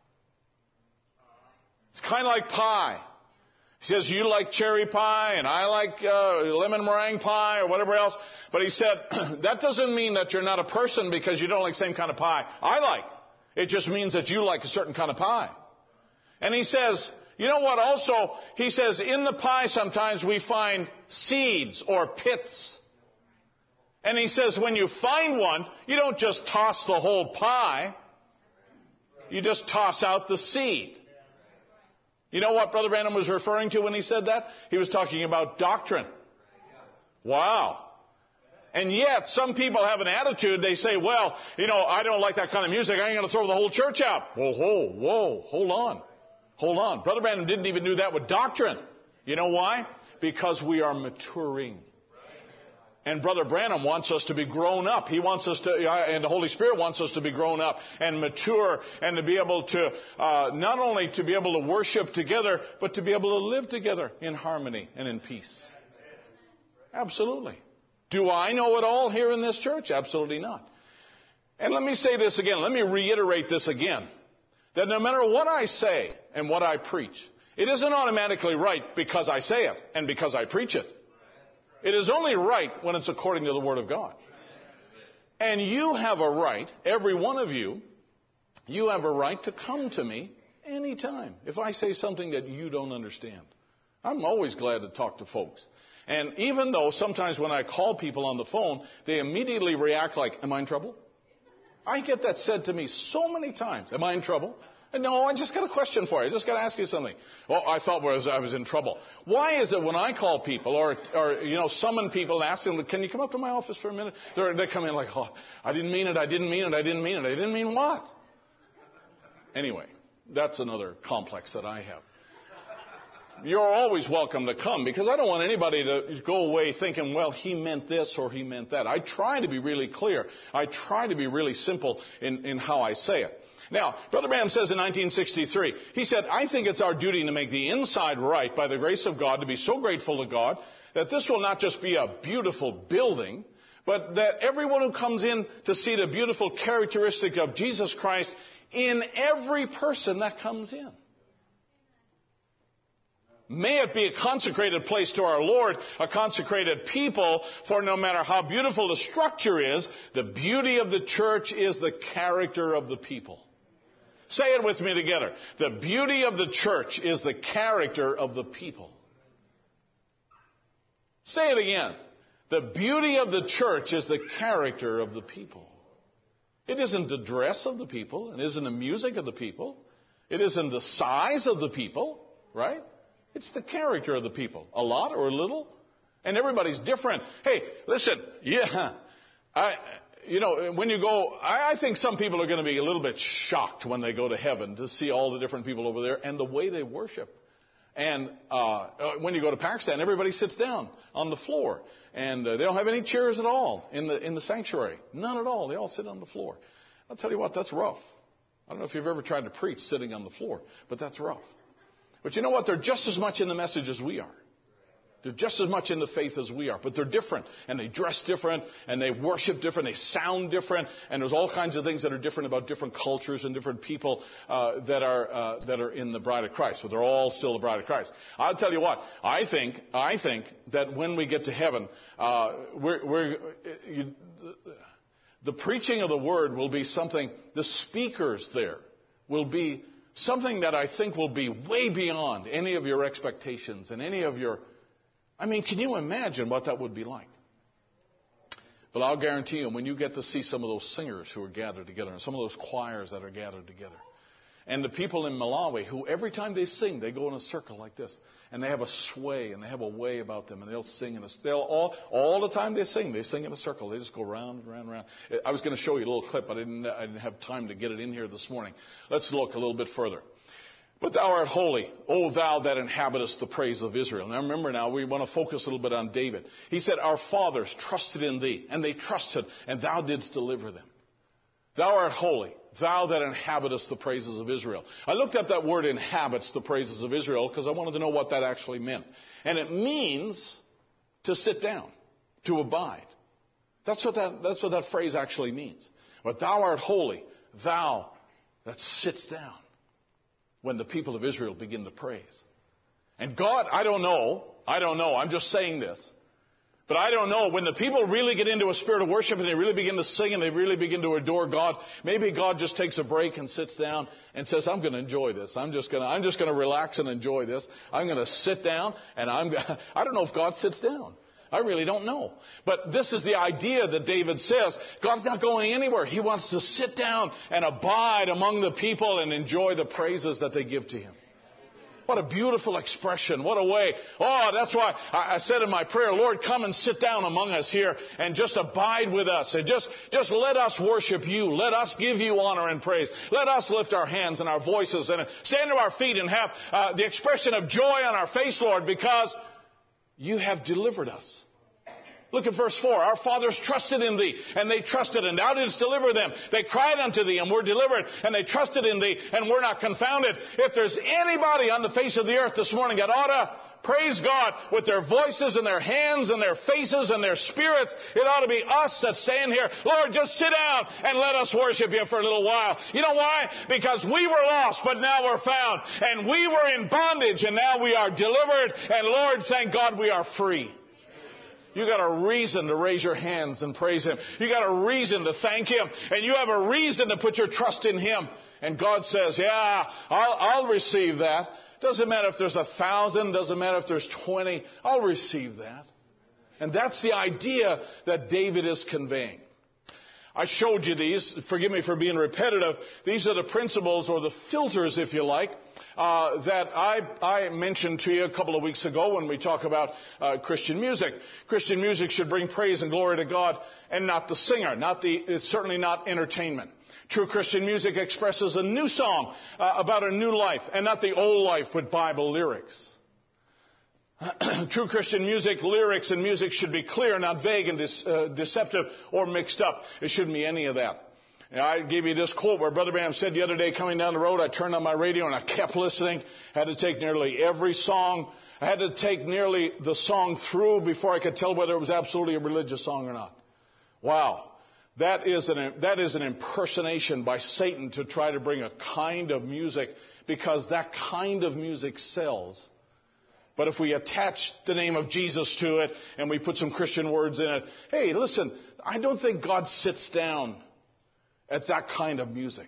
It's kind of like pie. He says, you like cherry pie, and I like uh, lemon meringue pie, or whatever else. But he said, that doesn't mean that you're not a person because you don't like the same kind of pie I like. It just means that you like a certain kind of pie. And he says, you know what also? He says, in the pie sometimes we find seeds or pits. And he says, when you find one, you don't just toss the whole pie. You just toss out the seed. You know what Brother Branham was referring to when he said that? He was talking about doctrine. Wow. And yet, some people have an attitude, they say, well, you know, I don't like that kind of music, I ain't going to throw the whole church out. Whoa, whoa, whoa, hold on. Hold on. Brother Branham didn't even do that with doctrine. You know why? Because we are maturing. And Brother Branham wants us to be grown up. He wants us to, and the Holy Spirit wants us to be grown up and mature and to be able to, uh, not only to be able to worship together, but to be able to live together in harmony and in peace. Absolutely. Do I know it all here in this church? Absolutely not. And let me say this again. Let me reiterate this again. That no matter what I say and what I preach, it isn't automatically right because I say it and because I preach it. It is only right when it's according to the Word of God. And you have a right, every one of you, you have a right to come to me anytime if I say something that you don't understand. I'm always glad to talk to folks. And even though sometimes when I call people on the phone, they immediately react like, am I in trouble? I get that said to me so many times. Am I in trouble? No, I just got a question for you. I just got to ask you something. Well, I thought was I was in trouble. Why is it when I call people or, or you know, summon people and ask them, can you come up to my office for a minute? They're, they come in like, oh, I didn't mean it, I didn't mean it, I didn't mean it. I didn't mean what? Anyway, that's another complex that I have. You're always welcome to come because I don't want anybody to go away thinking, well, he meant this or he meant that. I try to be really clear. I try to be really simple in, in how I say it. Now, Brother Branham says in nineteen sixty-three, he said, I think it's our duty to make the inside right by the grace of God, to be so grateful to God that this will not just be a beautiful building, but that everyone who comes in to see the beautiful characteristic of Jesus Christ in every person that comes in. May it be a consecrated place to our Lord, a consecrated people, for no matter how beautiful the structure is, the beauty of the church is the character of the people. Say it with me together. The beauty of the church is the character of the people. Say it again. The beauty of the church is the character of the people. It isn't the dress of the people. It isn't the music of the people. It isn't the size of the people, right? It's the character of the people. A lot or a little. And everybody's different. Hey, listen. Yeah. I... You know, when you go, I think some people are going to be a little bit shocked when they go to heaven to see all the different people over there and the way they worship. And uh, when you go to Pakistan, everybody sits down on the floor. And uh, they don't have any chairs at all in the in the sanctuary. None at all. They all sit on the floor. I'll tell you what, that's rough. I don't know if you've ever tried to preach sitting on the floor, but that's rough. But you know what? They're just as much in the message as we are. They're just as much in the faith as we are, but they're different, and they dress different, and they worship different, they sound different, and there's all kinds of things that are different about different cultures and different people uh, that are uh, that are in the bride of Christ. But they're all still the bride of Christ. I'll tell you what, I think I think that when we get to heaven, uh, we're, we're you, the preaching of the word will be something. The speakers there will be something that I think will be way beyond any of your expectations and any of your. I mean, can you imagine what that would be like? But I'll guarantee you, when you get to see some of those singers who are gathered together, and some of those choirs that are gathered together, and the people in Malawi who every time they sing, they go in a circle like this, and they have a sway, and they have a way about them, and they'll sing in a, they'll all, all the time they sing, they sing in a circle. They just go round and round and round. I was going to show you a little clip, but I didn't, I didn't have time to get it in here this morning. Let's look a little bit further. But thou art holy, O thou that inhabitest the praise of Israel. Now remember now, we want to focus a little bit on David. He said, our fathers trusted in thee, and they trusted, and thou didst deliver them. Thou art holy, thou that inhabitest the praises of Israel. I looked up that word inhabits the praises of Israel because I wanted to know what that actually meant. And it means to sit down, to abide. That's what that, that's what that phrase actually means. But thou art holy, thou that sits down. When the people of Israel begin to praise. And God, I don't know, I don't know, I'm just saying this. But I don't know, when the people really get into a spirit of worship and they really begin to sing and they really begin to adore God, maybe God just takes a break and sits down and says, I'm going to enjoy this. I'm just going to, I'm just going to relax and enjoy this. I'm going to sit down and I'm, I don't know if God sits down. I really don't know. But this is the idea that David says. God's not going anywhere. He wants to sit down and abide among the people and enjoy the praises that they give to him. What a beautiful expression. What a way. Oh, that's why I said in my prayer, Lord, come and sit down among us here and just abide with us. And just, just let us worship you. Let us give you honor and praise. Let us lift our hands and our voices and stand to our feet and have uh, the expression of joy on our face, Lord, because you have delivered us. Look at verse four. Our fathers trusted in thee, and they trusted, and thou didst deliver them. They cried unto thee, and were delivered, and they trusted in thee, and were not confounded. If there's anybody on the face of the earth this morning that ought to praise God with their voices and their hands and their faces and their spirits, it ought to be us that stand here. Lord, just sit down and let us worship you for a little while. You know why? Because we were lost, but now we're found. And we were in bondage, and now we are delivered. And Lord, thank God we are free. You got a reason to raise your hands and praise him. You got a reason to thank him. And you have a reason to put your trust in him. And God says, yeah, I'll, I'll receive that. Doesn't matter if there's a thousand. Doesn't matter if there's twenty. I'll receive that. And that's the idea that David is conveying. I showed you these. Forgive me for being repetitive. These are the principles or the filters, if you like, uh, that I, I mentioned to you a couple of weeks ago when we talk about uh, Christian music. Christian music should bring praise and glory to God and not the singer. Not the, it's certainly not entertainment. True Christian music expresses a new song uh, about a new life and not the old life with Bible lyrics. True Christian music, lyrics and music should be clear, not vague and dis, uh, deceptive or mixed up. It shouldn't be any of that. And I gave you this quote where Brother Branham said the other day coming down the road, I turned on my radio and I kept listening. Had to take nearly every song. I had to take nearly the song through before I could tell whether it was absolutely a religious song or not. Wow. That is an, that is an impersonation by Satan to try to bring a kind of music, because that kind of music sells. But if we attach the name of Jesus to it and we put some Christian words in it, hey, listen, I don't think God sits down at that kind of music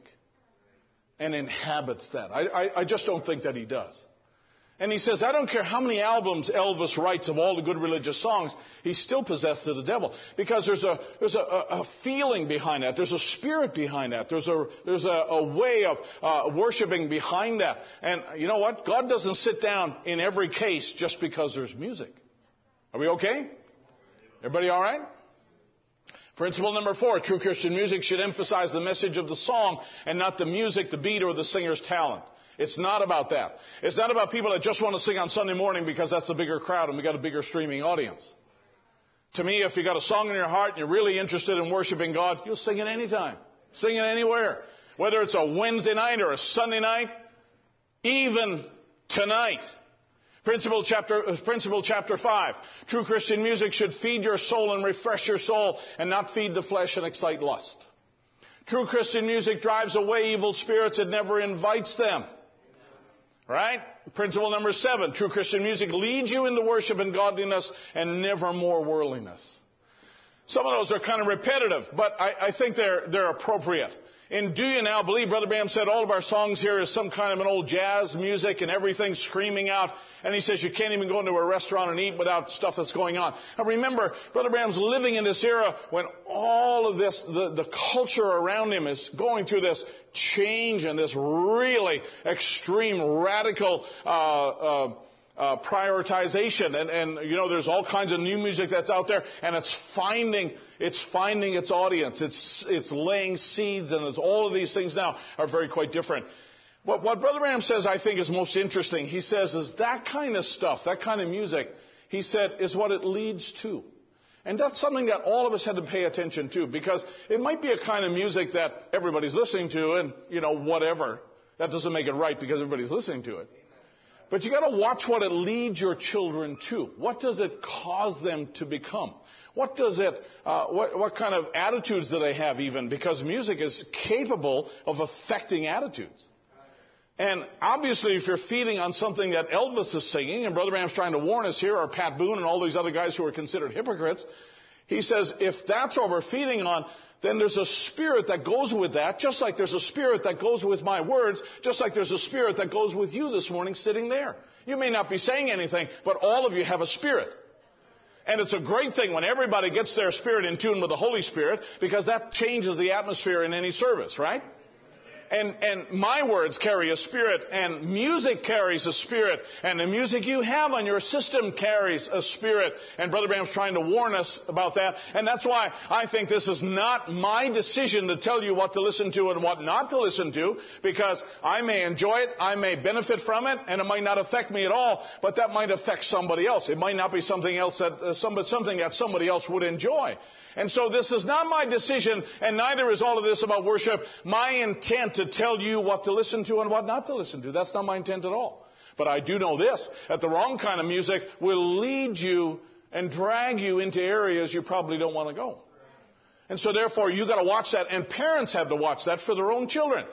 and inhabits that. I, I, I just don't think that he does. And he says, I don't care how many albums Elvis writes of all the good religious songs, he's still possessed of the devil. Because there's a there's a, a feeling behind that. There's a spirit behind that. There's a there's a, a way of uh, worshiping behind that. And you know what? God doesn't sit down in every case just because there's music. Are we okay? Everybody all right? Principle number four, true Christian music should emphasize the message of the song and not the music, the beat, or the singer's talent. It's not about that. It's not about people that just want to sing on Sunday morning because that's a bigger crowd and we got a bigger streaming audience. To me, if you got a song in your heart and you're really interested in worshiping God, you'll sing it anytime. Sing it anywhere. Whether it's a Wednesday night or a Sunday night, even tonight. Principle chapter, uh, principle chapter five. True Christian music should feed your soul and refresh your soul and not feed the flesh and excite lust. True Christian music drives away evil spirits. It never invites them. Right? Principle number seven. True Christian music leads you into worship and godliness and never more worldliness. Some of those are kind of repetitive, but I, I think they're, they're appropriate. In Do You Now Believe, Brother Branham said all of our songs here is some kind of an old jazz music and everything screaming out. And he says you can't even go into a restaurant and eat without stuff that's going on. Now remember, Brother Branham's living in this era when all of this, the, the culture around him is going through this change and this really extreme, radical uh, uh, uh, prioritization. And, and, you know, there's all kinds of new music that's out there, and it's finding it's finding its audience. It's it's laying seeds, and it's, all of these things now are very quite different. What, what Brother Branham says, I think, is most interesting. He says, is that kind of stuff, that kind of music, he said, is what it leads to. And that's something that all of us had to pay attention to, because it might be a kind of music that everybody's listening to and, you know, whatever. That doesn't make it right because everybody's listening to it. But you got to watch what it leads your children to. What does it cause them to become? What does it, uh, what, what kind of attitudes do they have even? Because music is capable of affecting attitudes. And obviously, if you're feeding on something that Elvis is singing, and Brother Branham's trying to warn us here, or Pat Boone and all these other guys who are considered hypocrites, he says, if that's what we're feeding on, then there's a spirit that goes with that, just like there's a spirit that goes with my words, just like there's a spirit that goes with you this morning sitting there. You may not be saying anything, but all of you have a spirit. And it's a great thing when everybody gets their spirit in tune with the Holy Spirit, because that changes the atmosphere in any service, right? And, and my words carry a spirit, and music carries a spirit, and the music you have on your system carries a spirit. And Brother Branham's trying to warn us about that. And that's why I think this is not my decision to tell you what to listen to and what not to listen to, because I may enjoy it, I may benefit from it, and it might not affect me at all, but that might affect somebody else. It might not be something else that uh, somebody, something that somebody else would enjoy. And so this is not my decision, and neither is all of this about worship my intent to tell you what to listen to and what not to listen to. That's not my intent at all. But I do know this, that the wrong kind of music will lead you and drag you into areas you probably don't want to go. And so therefore, you've got to watch that, and parents have to watch that for their own children.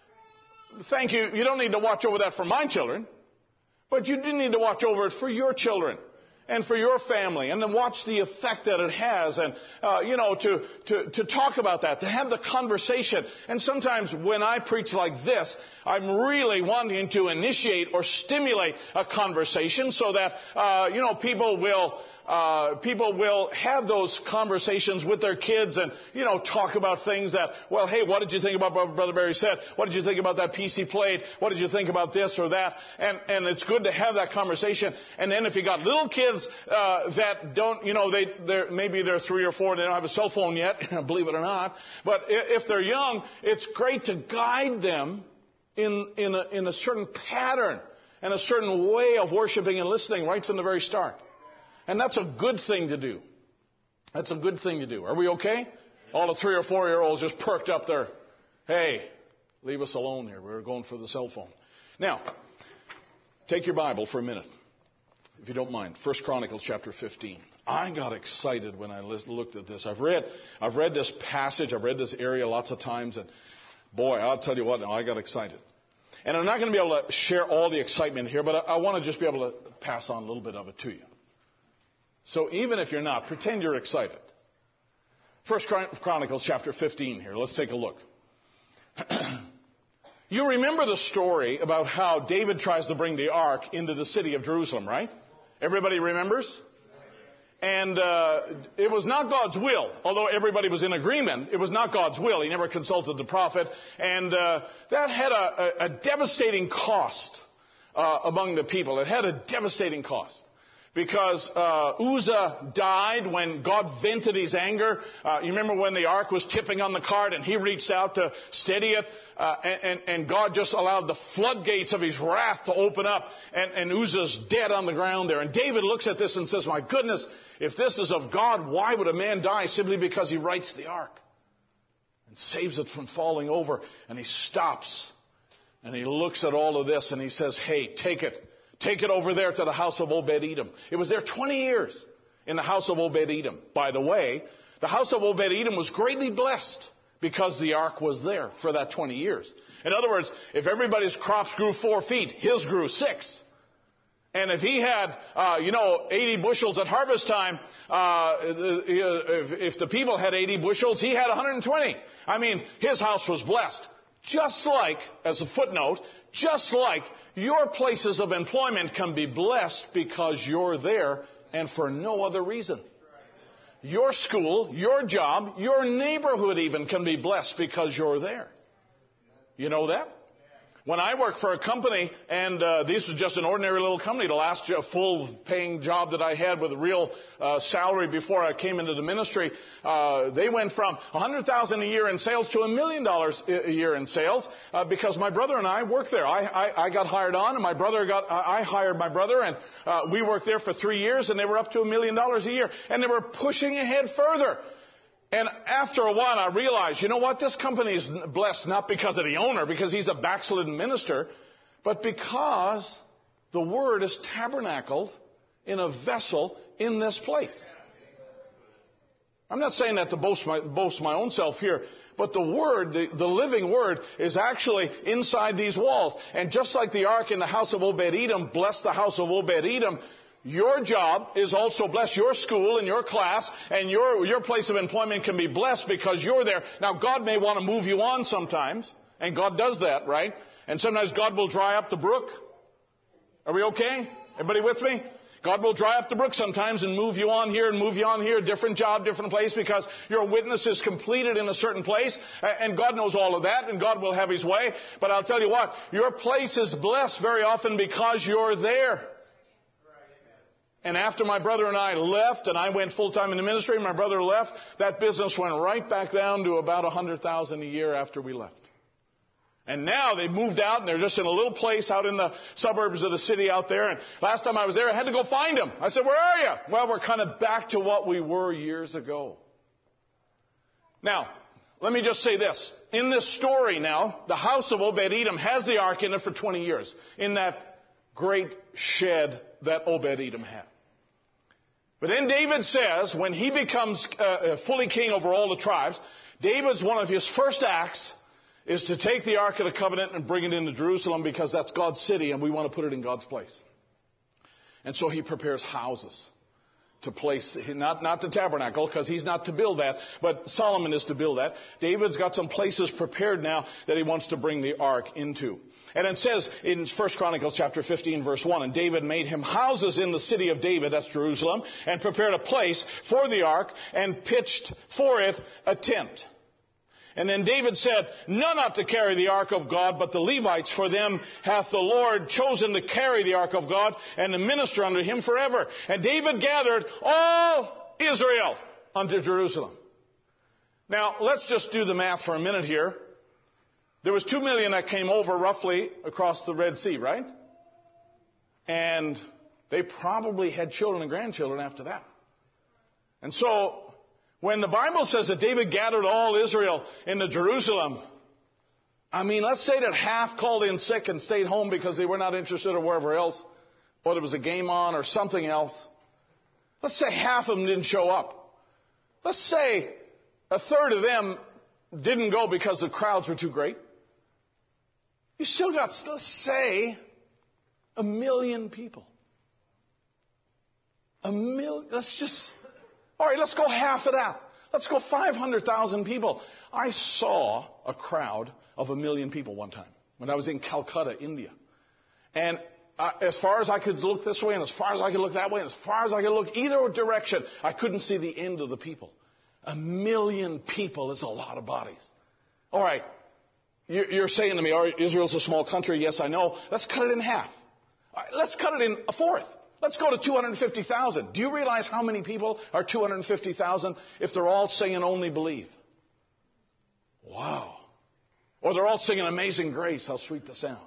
Thank you. You don't need to watch over that for my children, but you do need to watch over it for your children. And for your family, and then watch the effect that it has, and, uh, you know, to, to, to talk about that, to have the conversation. And sometimes when I preach like this, I'm really wanting to initiate or stimulate a conversation so that, uh, you know, people will, uh, people will have those conversations with their kids and, you know, talk about things that, well, hey, what did you think about what Brother Barry said? What did you think about that piece he played? What did you think about this or that? And, and it's good to have that conversation. And then if you got little kids, uh, that don't, you know, they, they're, maybe they're three or four, they don't have a cell phone yet, believe it or not. But if they're young, it's great to guide them in, in a, in a certain pattern and a certain way of worshiping and listening right from the very start. And that's a good thing to do. That's a good thing to do. Are we okay? All the three or four year olds just perked up there. Hey, leave us alone here. We're going for the cell phone. Now, take your Bible for a minute, if you don't mind. First Chronicles chapter fifteen. I got excited when I looked at this. I've read, I've read this passage. I've read this area lots of times. And boy, I'll tell you what, now I got excited. And I'm not going to be able to share all the excitement here, but I, I want to just be able to pass on a little bit of it to you. So even if you're not, pretend you're excited. First Chronicles chapter fifteen here. Let's take a look. You remember the story about how David tries to bring the ark into the city of Jerusalem, right? Everybody remembers? And uh, it was not God's will, although everybody was in agreement. It was not God's will. He never consulted the prophet. And uh, that had a, a, a devastating cost uh, among the people. It had a devastating cost. Because uh, Uzzah died when God vented his anger. Uh, you remember when the ark was tipping on the cart and he reached out to steady it. Uh, and, and God just allowed the floodgates of his wrath to open up. And, and Uzzah's dead on the ground there. And David looks at this and says, my goodness, if this is of God, why would a man die simply because he rights the ark? And saves it from falling over. And he stops. And he looks at all of this and he says, hey, take it. Take it over there to the house of Obed-Edom. It was there twenty years in the house of Obed-Edom. By the way, the house of Obed-Edom was greatly blessed because the ark was there for that twenty years. In other words, if everybody's crops grew four feet, his grew six. And if he had, uh, you know, eighty bushels at harvest time, uh, if, if the people had eighty bushels, he had one hundred twenty. I mean, his house was blessed. Just like, as a footnote, just like your places of employment can be blessed because you're there and for no other reason. Your school, your job, your neighborhood even can be blessed because you're there. You know that? When I worked for a company, and uh, this was just an ordinary little company, the last uh, full-paying job that I had with a real uh, salary before I came into the ministry, uh, they went from one hundred thousand dollars a year in sales to a million dollars a year in sales uh, because my brother and I worked there. I, I, I got hired on, and my brother got. I hired my brother, and uh, we worked there for three years, and they were up to a million dollars a year, and they were pushing ahead further. And after a while, I realized, you know what? This company is blessed not because of the owner, because he's a backslidden minister, but because the Word is tabernacled in a vessel in this place. I'm not saying that to boast my, boast my own self here, but the Word, the, the living Word, is actually inside these walls. And just like the ark in the house of Obed-Edom blessed the house of Obed-Edom, your job is also blessed. Your school and your class and your, your place of employment can be blessed because you're there. Now, God may want to move you on sometimes, and God does that, right? And sometimes God will dry up the brook. Are we okay? Everybody with me? God will dry up the brook sometimes and move you on here and move you on here, different job, different place, because your witness is completed in a certain place, and God knows all of that, and God will have His way. But I'll tell you what, your place is blessed very often because you're there. And after my brother and I left, and I went full-time in the ministry, and my brother left, that business went right back down to about one hundred thousand dollars a year after we left. And now they've moved out, and they're just in a little place out in the suburbs of the city out there. And last time I was there, I had to go find them. I said, where are you? Well, we're kind of back to what we were years ago. Now, let me just say this. In this story now, the house of Obed-Edom has the ark in it for twenty years, in that great shed that Obed-Edom had. But then David says, when he becomes uh, fully king over all the tribes, David's one of his first acts is to take the Ark of the Covenant and bring it into Jerusalem because that's God's city and we want to put it in God's place. And so he prepares houses to place, not, not the tabernacle, because he's not to build that, but Solomon is to build that. David's got some places prepared now that he wants to bring the ark into. And it says in First Chronicles chapter fifteen, verse one, and David made him houses in the city of David, that's Jerusalem, and prepared a place for the ark, and pitched for it a tent. And then David said, none ought to carry the ark of God, but the Levites, for them hath the Lord chosen to carry the ark of God, and to minister unto him forever. And David gathered all Israel unto Jerusalem. Now, let's just do the math for a minute here. There was two million that came over roughly across the Red Sea, right? And they probably had children and grandchildren after that. And so, when the Bible says that David gathered all Israel into Jerusalem, I mean, let's say that half called in sick and stayed home because they were not interested or wherever else, or there was a game on or something else. Let's say half of them didn't show up. Let's say a third of them didn't go because the crowds were too great. You still got, let's say, a million people. A million, let's just... All right, let's go half of that. Let's go five hundred thousand people. I saw a crowd of a million people one time when I was in Calcutta, India. And uh, as far as I could look this way and as far as I could look that way and as far as I could look either direction, I couldn't see the end of the people. A million people is a lot of bodies. All right, you're saying to me, oh, Israel's a small country. Yes, I know. Let's cut it in half. All right, let's cut it in a fourth. Let's go to two hundred fifty thousand. Do you realize how many people are two hundred fifty thousand if they're all singing Only Believe? Wow. Or they're all singing Amazing Grace, how sweet the sound.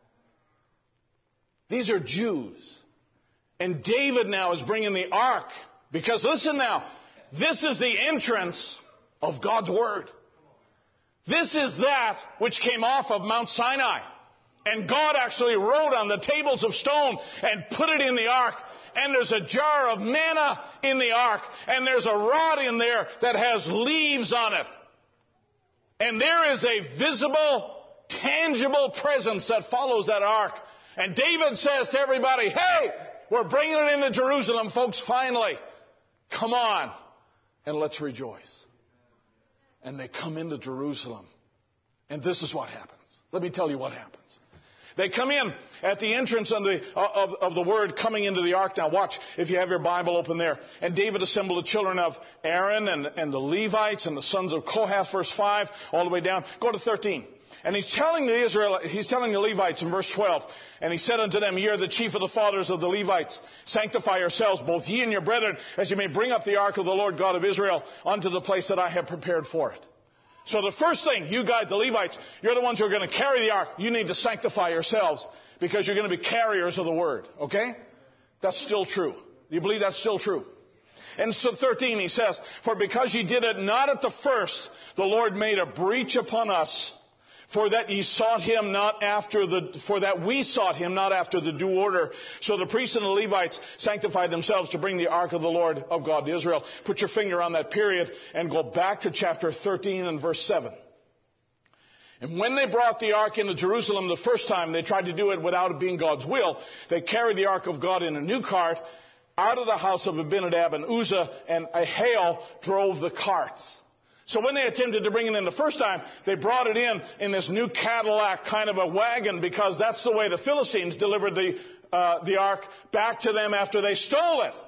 These are Jews. And David now is bringing the ark. Because listen now, this is the entrance of God's Word. This is that which came off of Mount Sinai. And God actually wrote on the tables of stone and put it in the ark. And there's a jar of manna in the ark. And there's a rod in there that has leaves on it. And there is a visible, tangible presence that follows that ark. And David says to everybody, hey, we're bringing it into Jerusalem, folks, finally. Come on, and let's rejoice. And they come into Jerusalem. And this is what happens. Let me tell you what happens. They come in at the entrance of the, of, of the word coming into the ark. Now watch, if you have your Bible open there. And David assembled the children of Aaron and, and the Levites and the sons of Kohath, verse five, all the way down. Go to thirteen. And he's telling the Israel, he's telling the Levites in verse twelve, and he said unto them, ye are the chief of the fathers of the Levites. Sanctify yourselves, both ye and your brethren, as you may bring up the ark of the Lord God of Israel unto the place that I have prepared for it. So the first thing, you guys, the Levites, you're the ones who are going to carry the ark. You need to sanctify yourselves because you're going to be carriers of the word. Okay? That's still true. Do you believe that's still true? And so thirteen, he says, for because ye did it not at the first, the Lord made a breach upon us, for that ye sought him not after the, for that we sought him not after the due order. So the priests and the Levites sanctified themselves to bring the ark of the Lord of God to Israel. Put your finger on that period and go back to chapter thirteen and verse seven. And when they brought the ark into Jerusalem the first time, they tried to do it without it being God's will. They carried the ark of God in a new cart out of the house of Abinadab, and Uzzah and Ahio drove the carts. So when they attempted to bring it in the first time, they brought it in in this new Cadillac kind of a wagon, because that's the way the Philistines delivered the uh, the ark back to them after they stole it.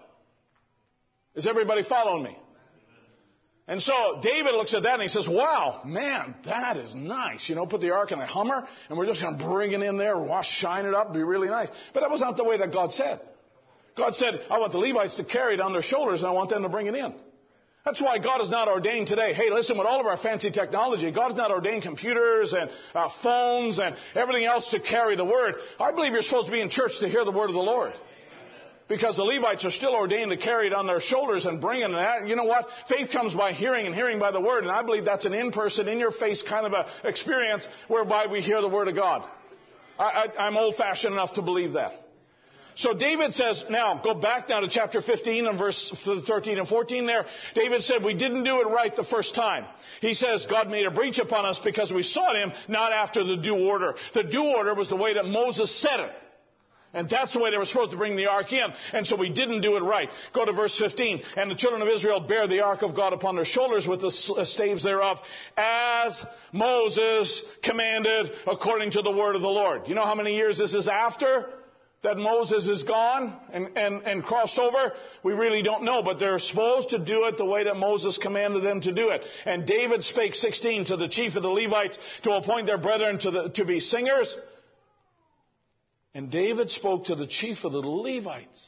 Is everybody following me? And so David looks at that and he says, wow, man, that is nice. You know, put the ark in a Hummer and we're just going to bring it in there, wash, shine it up, be really nice. But that was not the way that God said. God said, I want the Levites to carry it on their shoulders and I want them to bring it in. That's why God has not ordained today. Hey, listen, with all of our fancy technology, God has not ordained computers and uh, phones and everything else to carry the word. I believe you're supposed to be in church to hear the word of the Lord. Because the Levites are still ordained to carry it on their shoulders and bring it. And you know what? Faith comes by hearing and hearing by the word. And I believe that's an in-person, in-your-face kind of a experience whereby we hear the word of God. I, I, I'm old-fashioned enough to believe that. So David says, now, go back now to chapter fifteen and verse thirteen and fourteen there. David said, we didn't do it right the first time. He says, God made a breach upon us because we sought him not after the due order. The due order was the way that Moses said it. And that's the way they were supposed to bring the ark in. And so we didn't do it right. Go to verse fifteen. And the children of Israel bare the ark of God upon their shoulders with the staves thereof, as Moses commanded according to the word of the Lord. You know how many years this is after that Moses is gone and, and, and crossed over? We really don't know, but they're supposed to do it the way that Moses commanded them to do it. And David spake sixteen to the chief of the Levites to appoint their brethren to, the, to be singers. And David spoke to the chief of the Levites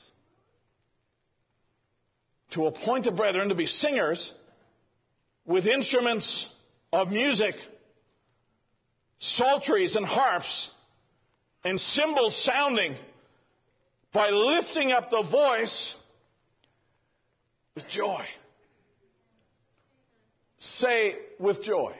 to appoint the brethren to be singers with instruments of music, psalteries and harps, and cymbals sounding, by lifting up the voice with joy. Say, with joy.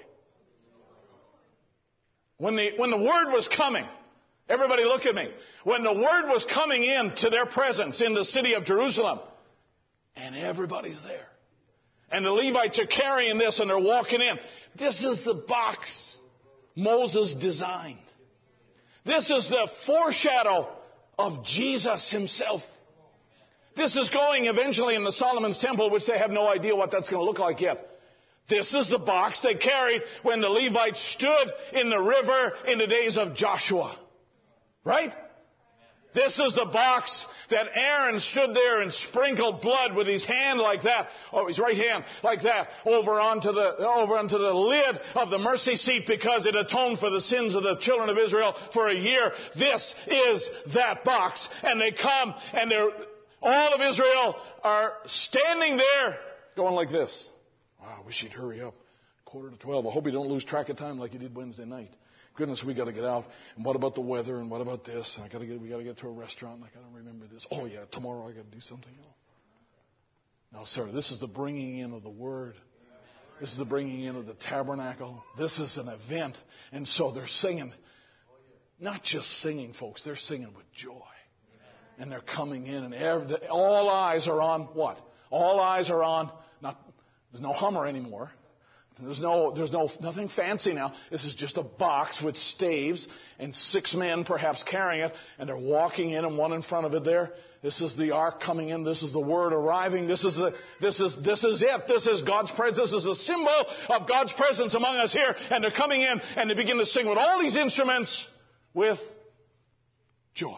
When the, when the word was coming, everybody look at me. When the word was coming in to their presence in the city of Jerusalem, and everybody's there, and the Levites are carrying this and they're walking in. This is the box Moses designed. This is the foreshadow of Jesus himself. This is going eventually in the Solomon's temple, which they have no idea what that's going to look like yet. This is the box they carried when the Levites stood in the river in the days of Joshua. Right? This is the box that Aaron stood there and sprinkled blood with his hand like that, or his right hand like that, over onto the over onto the lid of the mercy seat, because it atoned for the sins of the children of Israel for a year. This is that box. And they come, and they're, all of Israel are standing there going like this. Wow, I wish he'd hurry up. Quarter to twelve. I hope you don't lose track of time like you did Wednesday night. Goodness, we got to get out. And what about the weather? And what about this? And I got to get. We got to get to a restaurant. And I got to remember this. Oh yeah, tomorrow I got to do something else. No, sir. This is the bringing in of the word. This is the bringing in of the tabernacle. This is an event, and so they're singing. Not just singing, folks. They're singing with joy, and they're coming in, and every, all eyes are on what? All eyes are on. Not there's no Hummer anymore. There's no, there's no, nothing fancy now. This is just a box with staves and six men perhaps carrying it, and they're walking in and one in front of it there. This is the ark coming in. This is the word arriving. This is the, this is, this is it. This is God's presence. This is a symbol of God's presence among us here. And they're coming in and they begin to sing with all these instruments with joy.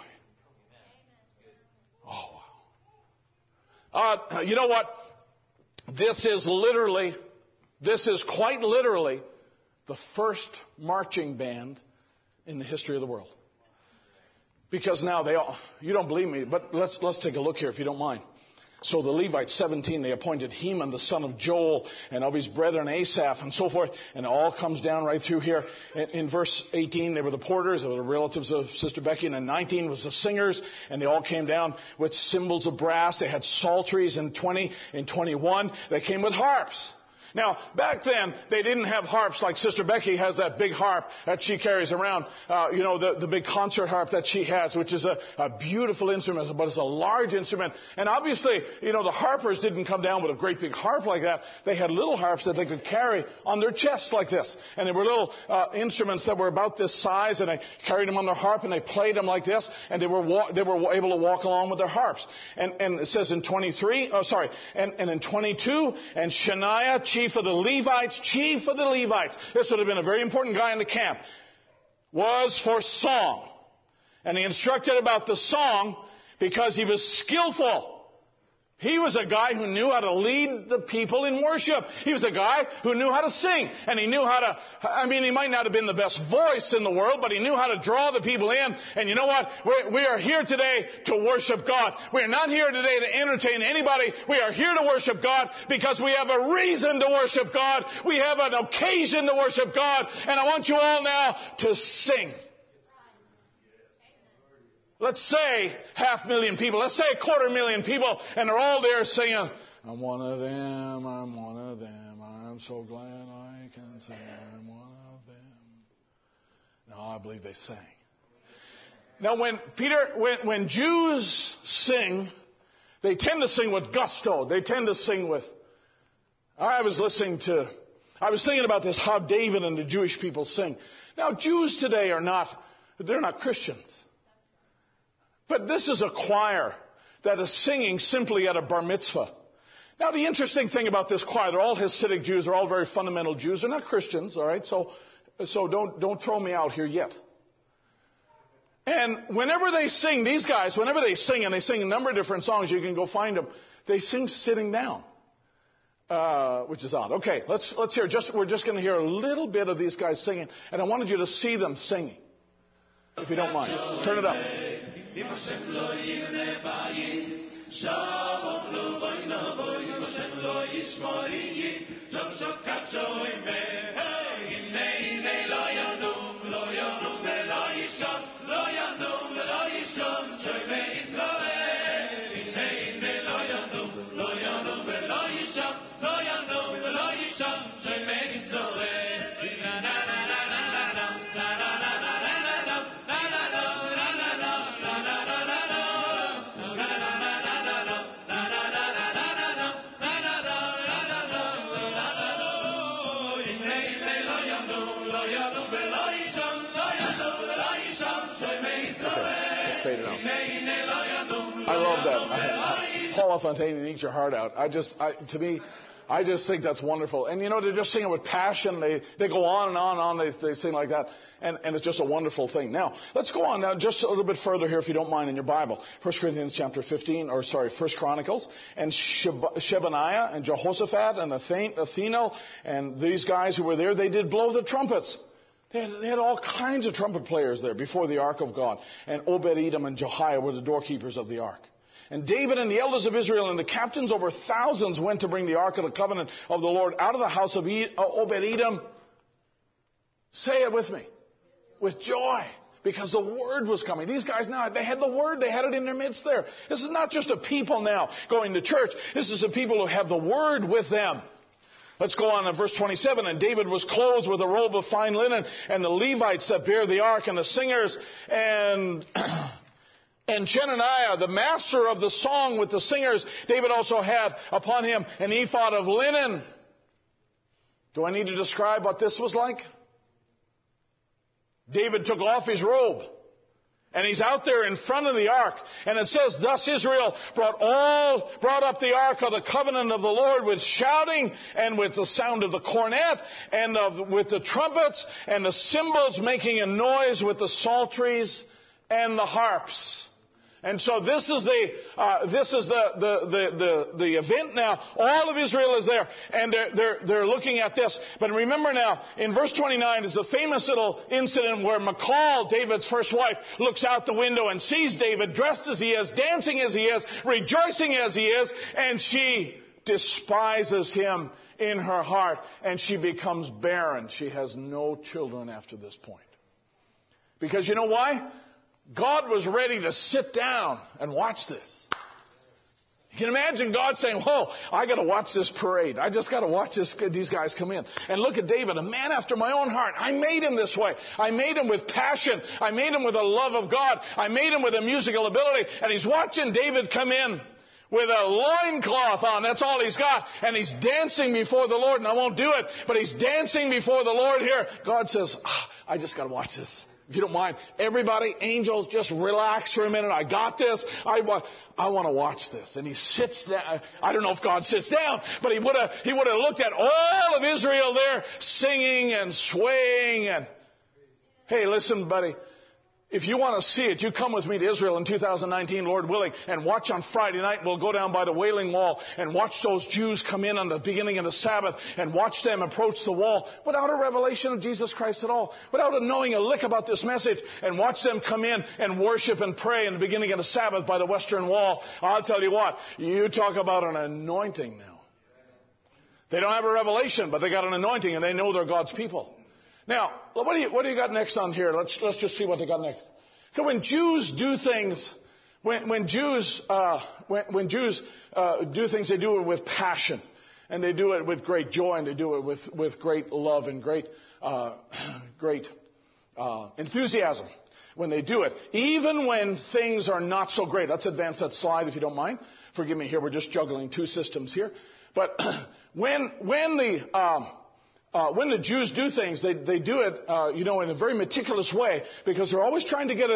Oh, wow. Uh, you know what? This is literally... This is quite literally the first marching band in the history of the world. Because now they all, you don't believe me, but let's, let's take a look here if you don't mind. So the Levites, seventeen, they appointed Heman, the son of Joel, and of his brethren Asaph, and so forth. And it all comes down right through here. In, in verse eighteen, they were the porters, they were the relatives of Sister Becky. And in nineteen was the singers, and they all came down with cymbals of brass. They had psalteries in twenty. In twenty-one, they came with harps. Now, back then, they didn't have harps like Sister Becky has, that big harp that she carries around. Uh, you know, the, the big concert harp that she has, which is a, a beautiful instrument, but it's a large instrument. And obviously, you know, the harpers didn't come down with a great big harp like that. They had little harps that they could carry on their chests like this. And they were little uh, instruments that were about this size, and they carried them on their harp, and they played them like this, and they were wa- they were able to walk along with their harps. And, and it says in twenty-three, oh, sorry, and, and in twenty-two, and Shaniah, chief Chief of the Levites, chief of the Levites. This would have been a very important guy in the camp. Was for song. And he instructed about the song because he was skillful. He was a guy who knew how to lead the people in worship. He was a guy who knew how to sing. And he knew how to, I mean, he might not have been the best voice in the world, but he knew how to draw the people in. And you know what? We're, we are here today to worship God. We are not here today to entertain anybody. We are here to worship God because we have a reason to worship God. We have an occasion to worship God. And I want you all now to sing. Let's say half million people. Let's say a quarter million people. And they're all there singing, I'm one of them, I'm one of them. I'm so glad I can say I'm one of them. No, I believe they sang. Now when Peter, when, when Jews sing, they tend to sing with gusto. They tend to sing with, I was listening to, I was thinking about this, how David and the Jewish people sing. Now Jews today are not, they're not Christians. But this is a choir that is singing simply at a bar mitzvah. Now, the interesting thing about this choir, they're all Hasidic Jews. They're all very fundamental Jews. They're not Christians, all right? So, so don't, don't throw me out here yet. And whenever they sing, these guys, whenever they sing, and they sing a number of different songs, you can go find them, they sing sitting down, uh, which is odd. Okay, let's, let's hear, just, we're just going to hear a little bit of these guys singing, and I wanted you to see them singing, if you don't mind. Turn it up. I love that. I, Paula Fontaine, eat your heart out. I just, I, to me, I just think that's wonderful. And you know, they're just singing with passion. They they go on and on and on. They, they sing like that. And, and it's just a wonderful thing. Now, let's go on now just a little bit further here, if you don't mind, in your Bible. First Corinthians chapter fifteen, or sorry, First Chronicles. And Shebaniah and Jehoshaphat and Atheno and these guys who were there, they did blow the trumpets. They had, they had all kinds of trumpet players there before the ark of God. And Obed-Edom and Jehiah were the doorkeepers of the ark. And David and the elders of Israel and the captains over thousands went to bring the ark of the covenant of the Lord out of the house of Obed-Edom. Say it with me. With joy. Because the word was coming. These guys now, they had the word. They had it in their midst there. This is not just a people now going to church. This is a people who have the word with them. Let's go on to verse twenty-seven. And David was clothed with a robe of fine linen, and the Levites that bear the ark, and the singers, and and Chenaniah, the master of the song with the singers, David also had upon him an ephod of linen. Do I need to describe what this was like? David took off his robe. And he's out there in front of the ark. And it says, thus Israel brought all, brought up the ark of the covenant of the Lord with shouting and with the sound of the cornet and of, with the trumpets and the cymbals making a noise with the psalteries and the harps. And so this is the uh, this is the, the the the the event now. All of Israel is there, and they're they're they're looking at this. But remember now, in verse twenty-nine is the famous little incident where Michal, David's first wife, looks out the window and sees David dressed as he is, dancing as he is, rejoicing as he is, and she despises him in her heart, and she becomes barren. She has no children after this point. Because you know why? God was ready to sit down and watch this. You can imagine God saying, whoa, I got to watch this parade. I just got to watch this, these guys come in. And look at David, a man after my own heart. I made him this way. I made him with passion. I made him with a love of God. I made him with a musical ability. And he's watching David come in with a loincloth on. That's all he's got. And he's dancing before the Lord. And I won't do it, but he's dancing before the Lord here. God says, ah, I just got to watch this. If you don't mind, everybody, angels, just relax for a minute. I got this. I want, I want to watch this. And he sits down. I don't know if God sits down, but he would have, he would have looked at all of Israel there singing and swaying. And hey, listen, buddy. If you want to see it, you come with me to Israel in two thousand nineteen, Lord willing, and watch on Friday night. We'll go down by the Wailing Wall and watch those Jews come in on the beginning of the Sabbath and watch them approach the wall without a revelation of Jesus Christ at all, without knowing a lick about this message, and watch them come in and worship and pray in the beginning of the Sabbath by the Western Wall. I'll tell you what, you talk about an anointing now. They don't have a revelation, but they got an anointing, and they know they're God's people. Now, what do you, what do you got next on here? Let's, let's just see what they got next. So when Jews do things, when, when Jews, uh, when, when Jews, uh, do things, they do it with passion. And they do it with great joy, and they do it with, with great love and great, uh, great, uh, enthusiasm when they do it. Even when things are not so great. Let's advance that slide if you don't mind. Forgive me here, we're just juggling two systems here. But when, when the, um, Uh, when the Jews do things, they, they do it, uh, you know, in a very meticulous way, because they're always trying to get it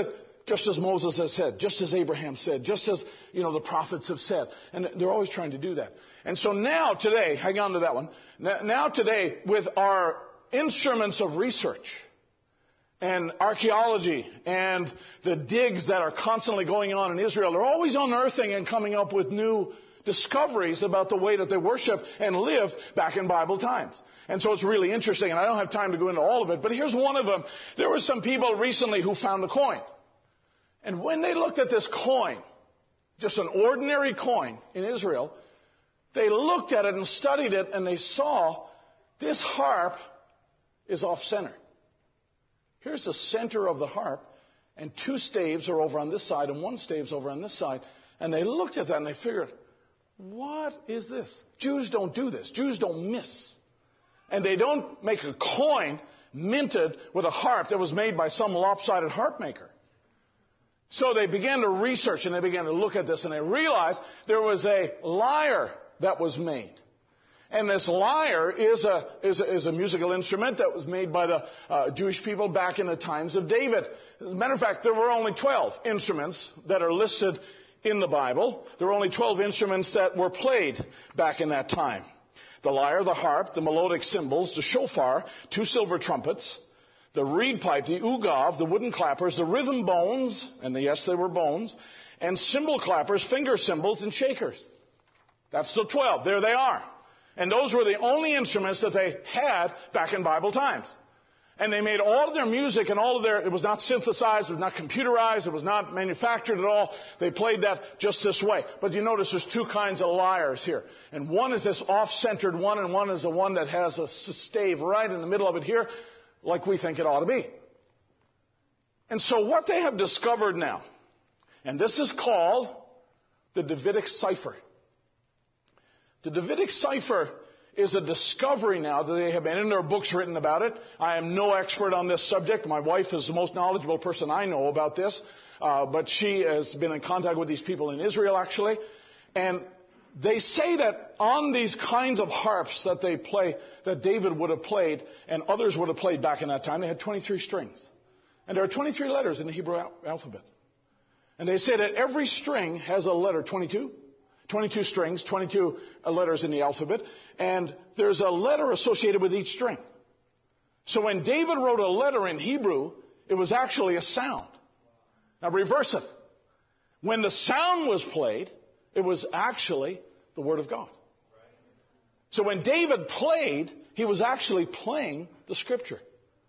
just as Moses has said, just as Abraham said, just as, you know, the prophets have said. And they're always trying to do that. And so now today, hang on to that one. Now today, with our instruments of research and archaeology and the digs that are constantly going on in Israel, they're always unearthing and coming up with new discoveries about the way that they worshiped and lived back in Bible times. And so it's really interesting, and I don't have time to go into all of it, but here's one of them. There were some people recently who found a coin. And when they looked at this coin, just an ordinary coin in Israel, they looked at it and studied it, and they saw this harp is off-center. Here's the center of the harp, and two staves are over on this side, and one stave's over on this side. And they looked at that, and they figured, what is this? Jews don't do this. Jews don't miss. And they don't make a coin minted with a harp that was made by some lopsided harp maker. So they began to research, and they began to look at this, and they realized there was a lyre that was made. And this lyre is a, is a, is a musical instrument that was made by the uh, Jewish people back in the times of David. As a matter of fact, there were only twelve instruments that are listed in the Bible. There were only twelve instruments that were played back in that time. The lyre, the harp, the melodic cymbals, the shofar, two silver trumpets, the reed pipe, the ugav, the wooden clappers, the rhythm bones, and the, yes, they were bones, and cymbal clappers, finger cymbals, and shakers. That's the twelve. There they are. And those were the only instruments that they had back in Bible times. And they made all of their music and all of their, it was not synthesized, it was not computerized, it was not manufactured at all. They played that just this way. But you notice there's two kinds of lyres here. And one is this off-centered one, and one is the one that has a stave right in the middle of it here, like we think it ought to be. And so what they have discovered now, and this is called the Davidic cipher. The Davidic cipher is a discovery now that they have made, and there are books written about it. I am no expert on this subject. My wife is the most knowledgeable person I know about this, uh, but she has been in contact with these people in Israel, actually. And they say that on these kinds of harps that they play, that David would have played and others would have played back in that time, they had twenty-three strings. And there are twenty-three letters in the Hebrew al- alphabet. And they say that every string has a letter, twenty-two. twenty-two strings, twenty-two letters in the alphabet, and there's a letter associated with each string. So when David wrote a letter in Hebrew, it was actually a sound. Now reverse it. When the sound was played, it was actually the Word of God. So when David played, he was actually playing the Scripture.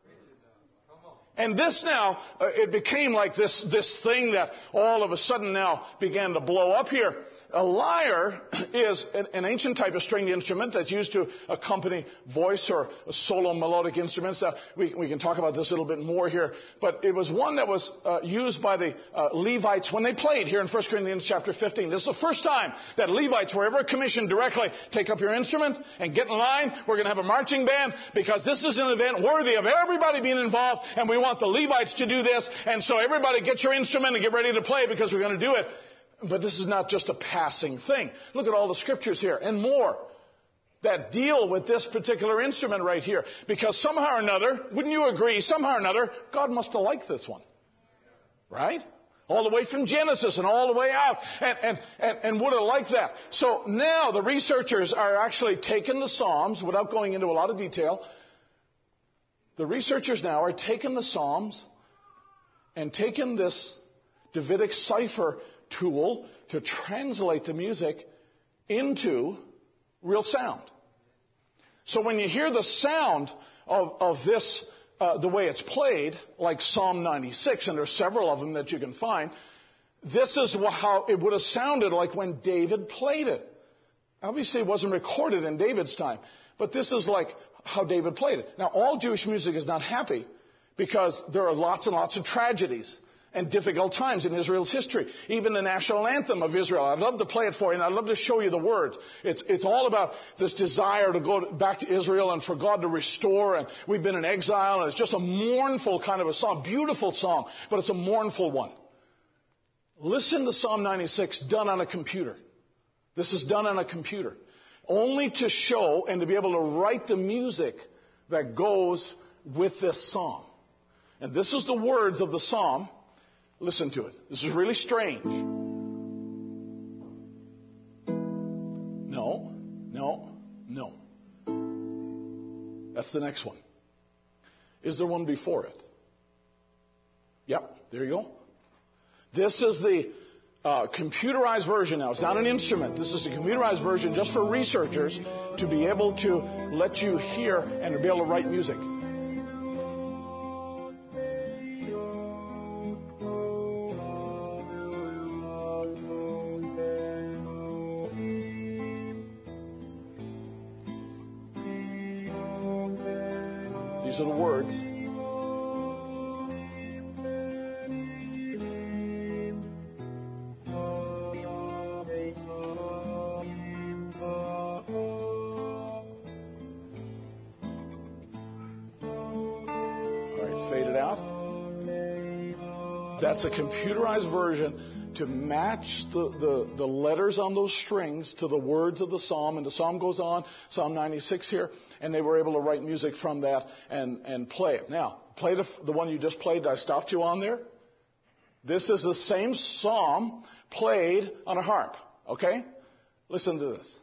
And this now, uh, it became like this, this thing that all of a sudden now began to blow up here. A lyre is an ancient type of stringed instrument that's used to accompany voice or solo melodic instruments. Uh, we, we can talk about this a little bit more here. But it was one that was uh, used by the uh, Levites when they played here in First Corinthians chapter fifteen. This is the first time that Levites were ever commissioned directly. Take up your instrument and get in line. We're going to have a marching band because this is an event worthy of everybody being involved. And we want the Levites to do this. And so everybody get your instrument and get ready to play because we're going to do it. But this is not just a passing thing. Look at all the scriptures here and more that deal with this particular instrument right here. Because somehow or another, wouldn't you agree, somehow or another, God must have liked this one. Right? All the way from Genesis and all the way out. And, and, and, and would have liked that. So now the researchers are actually taking the Psalms, without going into a lot of detail, the researchers now are taking the Psalms and taking this Davidic cipher tool to translate the music into real sound. So when you hear the sound of, of this, uh, the way it's played, like Psalm ninety-six, and there's several of them that you can find, this is how it would have sounded like when David played it. Obviously, it wasn't recorded in David's time, but this is like how David played it. Now, all Jewish music is not happy because there are lots and lots of tragedies and difficult times in Israel's history. Even the national anthem of Israel. I'd love to play it for you, and I'd love to show you the words. It's, it's all about this desire to go back to Israel and for God to restore, and we've been in exile, and it's just a mournful kind of a song. Beautiful song, but it's a mournful one. Listen to Psalm ninety-six done on a computer. This is done on a computer. Only to show and to be able to write the music that goes with this psalm. And this is the words of the psalm. Listen to it. This is really strange. No, no, no. That's the next one. Is there one before it? Yep, there you go. This is the uh, computerized version now. It's not an instrument. This is a computerized version just for researchers to be able to let you hear and to be able to write music. These are the words. That's a computerized version to match the, the, the letters on those strings to the words of the psalm. And the psalm goes on, Psalm ninety-six here, and they were able to write music from that and, and play it. Now, play the, the one you just played. I stopped you on there. This is the same psalm played on a harp. Okay? Listen to this.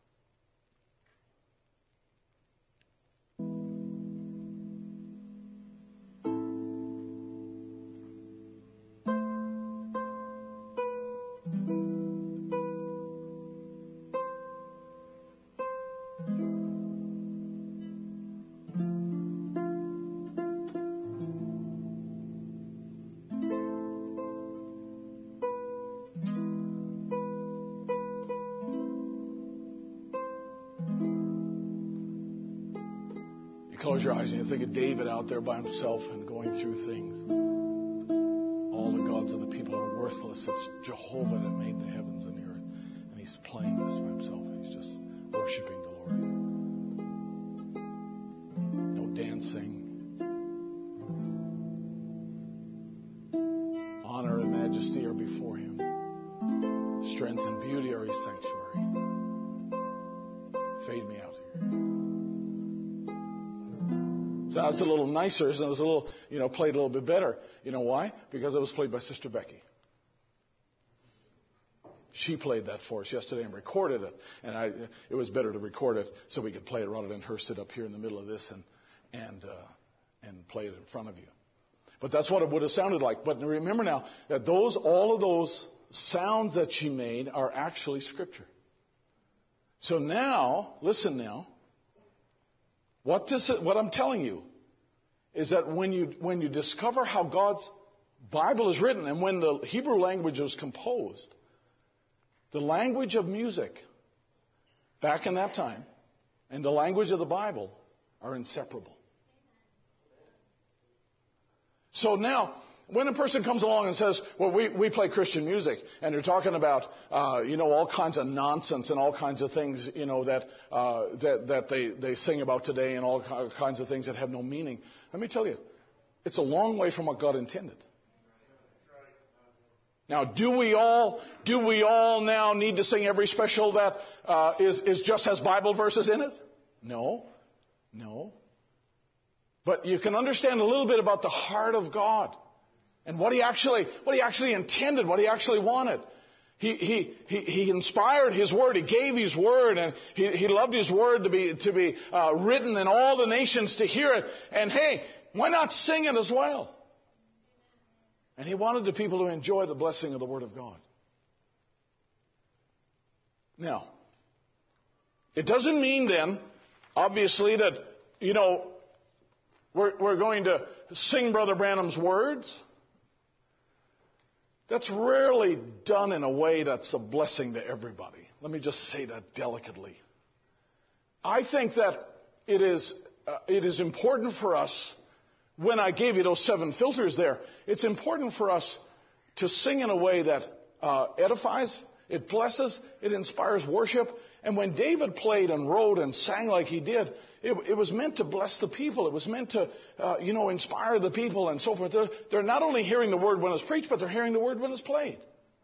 Close your eyes and you think of David out there by himself and going through things. All the gods of the people are worthless. It's Jehovah that made the heavens and the earth. And he's playing this by himself. And he's just worshiping the Lord. No dancing. Honor and majesty are before him. Strength and beauty are his sanctuary. Fade me out here. Sounds a little nicer, and it was a little, you know, played a little bit better. You know why? Because it was played by Sister Becky. She played that for us yesterday and recorded it. And I, it was better to record it so we could play it rather than her sit up here in the middle of this and and uh, and play it in front of you. But that's what it would have sounded like. But remember now that those, all of those sounds that she made are actually Scripture. So now, listen now. What this, what I'm telling you is that when you when you discover how God's Bible is written and when the Hebrew language was composed, the language of music back in that time and the language of the Bible are inseparable. So now, when a person comes along and says, well, we, we play Christian music, and they're talking about, uh, you know, all kinds of nonsense and all kinds of things, you know, that uh, that, that they, they sing about today and all kinds of things that have no meaning. Let me tell you, it's a long way from what God intended. Now, do we all do we all now need to sing every special that uh, is, is just has Bible verses in it? No. No. But you can understand a little bit about the heart of God. And what he actually, what he actually intended, what he actually wanted. He, he, he, he inspired his word. He gave his word, and he, he loved his word to be, to be uh, written and all the nations to hear it. And hey, why not sing it as well? And he wanted the people to enjoy the blessing of the word of God. Now, it doesn't mean then, obviously, that, you know, we're, we're going to sing Brother Branham's words. That's rarely done in a way that's a blessing to everybody. Let me just say that delicately. I think that it is uh, it is important for us, when I gave you those seven filters there, it's important for us to sing in a way that uh, edifies, it blesses, it inspires worship. And when David played and wrote and sang like he did, it, it was meant to bless the people. It was meant to, uh, you know, inspire the people and so forth. They're, they're not only hearing the word when it's preached, but they're hearing the word when it's played.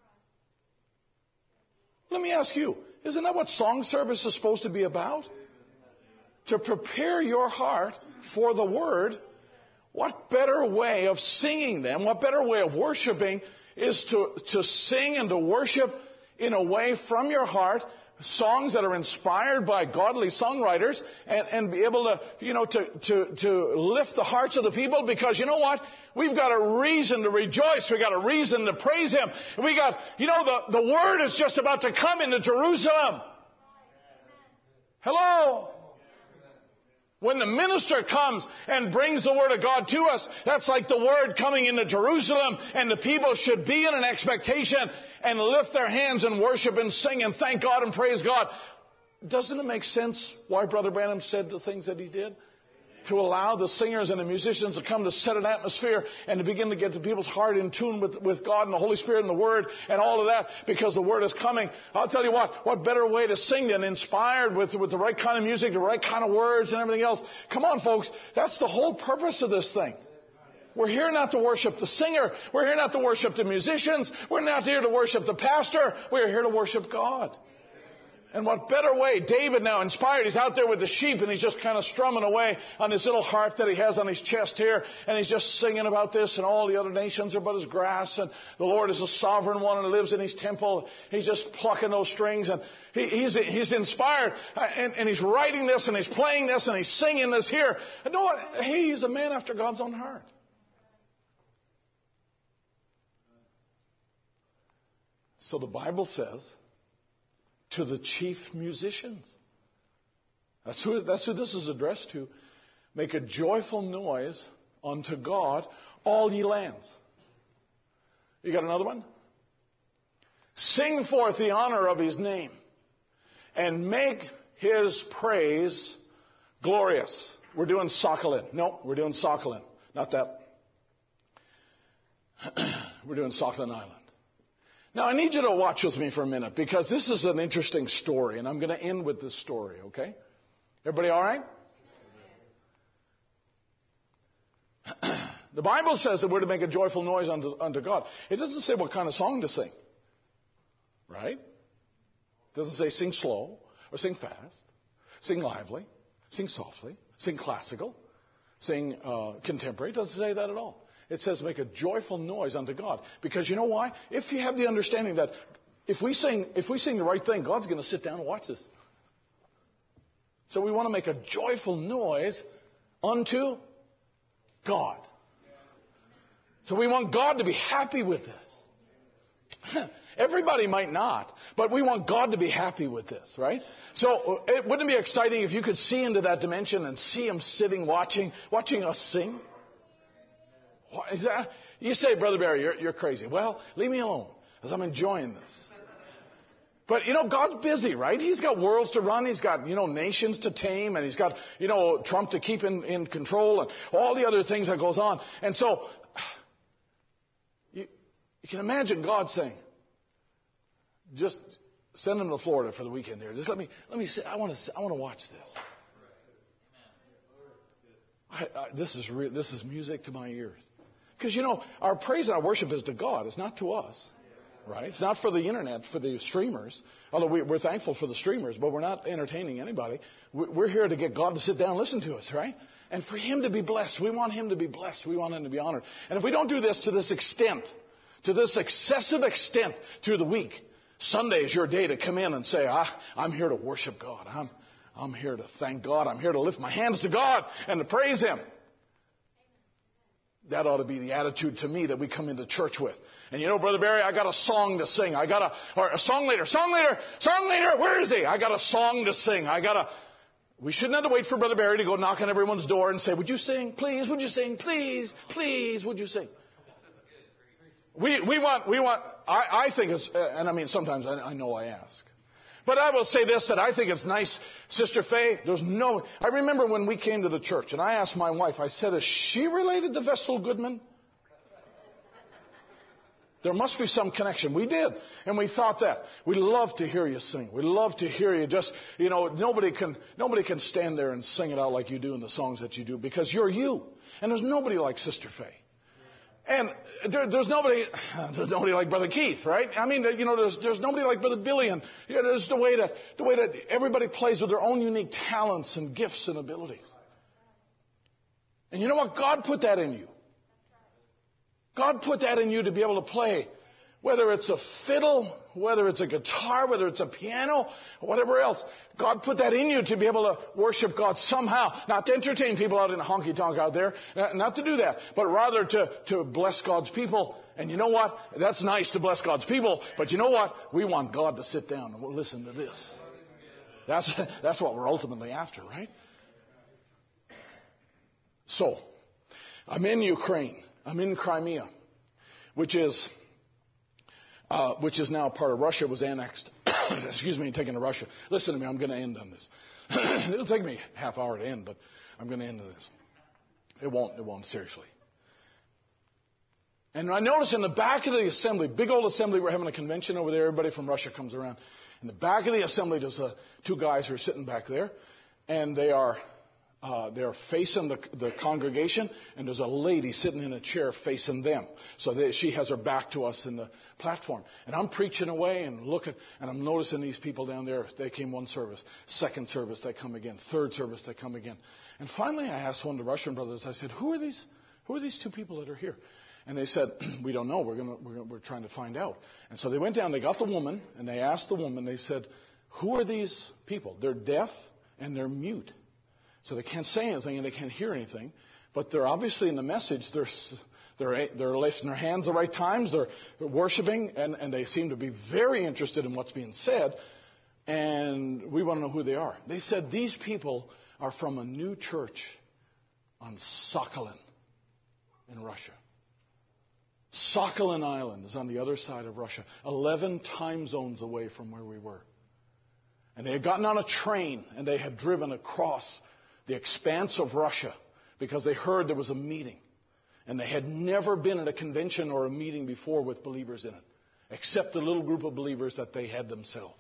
Let me ask you, isn't that what song service is supposed to be about? To prepare your heart for the word what better way of singing them, what better way of worshiping is to, to sing and to worship in a way from your heart, songs that are inspired by godly songwriters, and, and be able to, you know, to, to, to lift the hearts of the people, because you know what? We've got a reason to rejoice. We've got a reason to praise Him. We got, you know, the, the Word is just about to come into Jerusalem. Hello? When the minister comes and brings the Word of God to us, that's like the Word coming into Jerusalem, and the people should be in an expectation and lift their hands and worship and sing and thank God and praise God. Doesn't it make sense why Brother Branham said the things that he did? To allow the singers and the musicians to come to set an atmosphere and to begin to get the people's heart in tune with, with God and the Holy Spirit and the Word and all of that, because the Word is coming. I'll tell you what, what better way to sing than inspired with, with the right kind of music, the right kind of words and everything else. Come on, folks. That's the whole purpose of this thing. We're here not to worship the singer. We're here not to worship the musicians. We're not here to worship the pastor. We're here to worship God. And what better way? David now inspired. He's out there with the sheep and he's just kind of strumming away on this little harp that he has on his chest here. And he's just singing about this, and all the other nations are but as grass. And the Lord is a sovereign one and lives in His temple. He's just plucking those strings, and he, he's, he's inspired. And, and he's writing this and he's playing this and he's singing this here. And know what? Hey, he's a man after God's own heart. So the Bible says, to the chief musicians. That's who, that's who this is addressed to. Make a joyful noise unto God, all ye lands. You got another one? Sing forth the honor of His name, and make His praise glorious. We're doing Sakhalin. No, we're doing Sakhalin. Not that. We're doing Sakhalin Island. Now, I need you to watch with me for a minute, because this is an interesting story, and I'm going to end with this story, okay? Everybody all right? The Bible says that we're to make a joyful noise unto, unto God. It doesn't say what kind of song to sing, right? It doesn't say sing slow or sing fast, sing lively, sing softly, sing classical, sing uh, contemporary. It doesn't say that at all. It says make a joyful noise unto God. Because you know why? If you have the understanding that if we sing, if we sing the right thing, God's going to sit down and watch this. So we want to make a joyful noise unto God. So we want God to be happy with this. Everybody might not, but we want God to be happy with this, right? So it wouldn't it be exciting if you could see into that dimension and see Him sitting, watching, watching us sing? What is that? You say, Brother Barry, you're, you're crazy. Well, leave me alone, because I'm enjoying this. But, you know, God's busy, right? He's got worlds to run. He's got, you know, nations to tame. And He's got, you know, Trump to keep in, in control and all the other things that goes on. And so, you, you can imagine God saying, just send Him to Florida for the weekend here. Just let me, let me see. I want to, I want to watch this. I, I, this is real, this is music to my ears. Because, you know, our praise and our worship is to God. It's not to us. Right? It's not for the internet, for the streamers. Although we, we're thankful for the streamers, but we're not entertaining anybody. We're here to get God to sit down and listen to us, right? And for Him to be blessed. We want Him to be blessed. We want Him to be honored. And if we don't do this to this extent, to this excessive extent through the week, Sunday is your day to come in and say, ah, I'm here to worship God. I'm, I'm here to thank God. I'm here to lift my hands to God and to praise Him. That ought to be the attitude to me that we come into church with. And you know, Brother Barry, I got a song to sing. I got a, or a song leader, song leader, song leader, where is he? I got a song to sing. I got a, we shouldn't have to wait for Brother Barry to go knock on everyone's door and say, would you sing? Please, would you sing? Please, please, would you sing? We, we want, we want, I, I think it's, and I mean, sometimes I, I know I ask. But I will say this, that I think it's nice, Sister Faye, there's no, I remember when we came to the church and I asked my wife, I said, is she related to Vestal Goodman? There must be some connection. We did. And we thought that. We love to hear you sing. We love to hear you just, you know, nobody can, nobody can stand there and sing it out like you do in the songs that you do because you're you. And there's nobody like Sister Faye. And there, there's nobody, there's nobody like Brother Keith, right? I mean, you know, there's, there's nobody like Brother Billy, and you know, there's the way that, the way that everybody plays with their own unique talents and gifts and abilities. And you know what? God put that in you. God put that in you to be able to play. Whether it's a fiddle, whether it's a guitar, whether it's a piano, or whatever else. God put that in you to be able to worship God somehow. Not to entertain people out in a honky-tonk out there. Not to do that. But rather to, to bless God's people. And you know what? That's nice to bless God's people. But you know what? We want God to sit down and listen to this. That's, that's what we're ultimately after, right? So, I'm in Ukraine. I'm in Crimea, which is... Uh, which is now part of Russia, was annexed, excuse me, taken to Russia. Listen to me, I'm going to end on this. It'll take me a half hour to end, but I'm going to end on this. It won't, it won't, seriously. And I notice in the back of the assembly, big old assembly, we're having a convention over there, everybody from Russia comes around. In the back of the assembly, there's uh, two guys who are sitting back there, and they are... Uh, they're facing the, the congregation, and there's a lady sitting in a chair facing them. So they, she has her back to us in the platform. And I'm preaching away and looking, and I'm noticing these people down there. They came one service, second service, they come again, third service, they come again. And finally, I asked one of the Russian brothers. I said, "Who are these? Who are these two people that are here?" And they said, "We don't know. We're gonna, we're gonna, we're trying to find out." And so they went down. They got the woman, and they asked the woman. They said, "Who are these people? They're deaf and they're mute. So they can't say anything and they can't hear anything, but they're obviously in the message. They're they're they're lifting their hands the right times. They're, they're worshiping, and, and they seem to be very interested in what's being said. And we want to know who they are." They said these people are from a new church on Sakhalin in Russia. Sakhalin Island is on the other side of Russia, eleven time zones away from where we were. And they had gotten on a train and they had driven across the expanse of Russia because they heard there was a meeting. And they had never been at a convention or a meeting before with believers in it, except a little group of believers that they had themselves.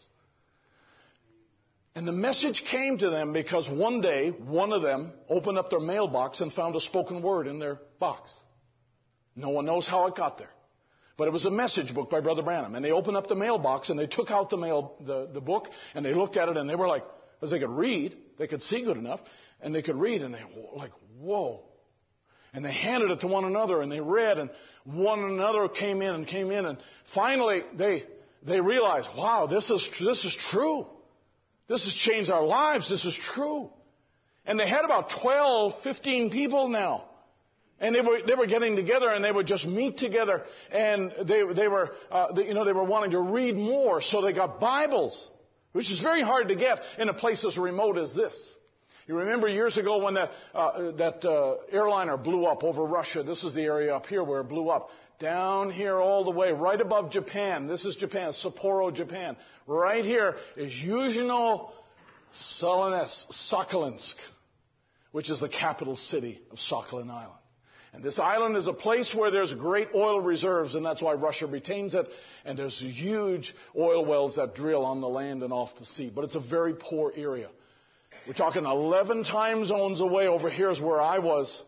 And the message came to them because one day, one of them opened up their mailbox and found a spoken word in their box. No one knows how it got there. But it was a message book by Brother Branham. And they opened up the mailbox and they took out the mail, the, the book, and they looked at it and they were like, because they could read, they could see good enough, and they could read, and they were like, whoa. And they handed it to one another, and they read, and one another came in and came in, and finally they they realized, wow, this is this is true. This has changed our lives. This is true. And they had about twelve, fifteen people now. And they were they were getting together, and they would just meet together, and they they were uh, they, you know they were wanting to read more, so they got Bibles, which is very hard to get in a place as remote as this. You remember years ago when that uh, that uh, airliner blew up over Russia. This is the area up here where it blew up. Down here all the way, right above Japan. This is Japan, Sapporo, Japan. Right here is Yuzhno Sakhalinsk, which is the capital city of Sakhalin Island. And this island is a place where there's great oil reserves, and that's why Russia retains it. And there's huge oil wells that drill on the land and off the sea. But it's a very poor area. We're talking eleven time zones away. Over here is where I was.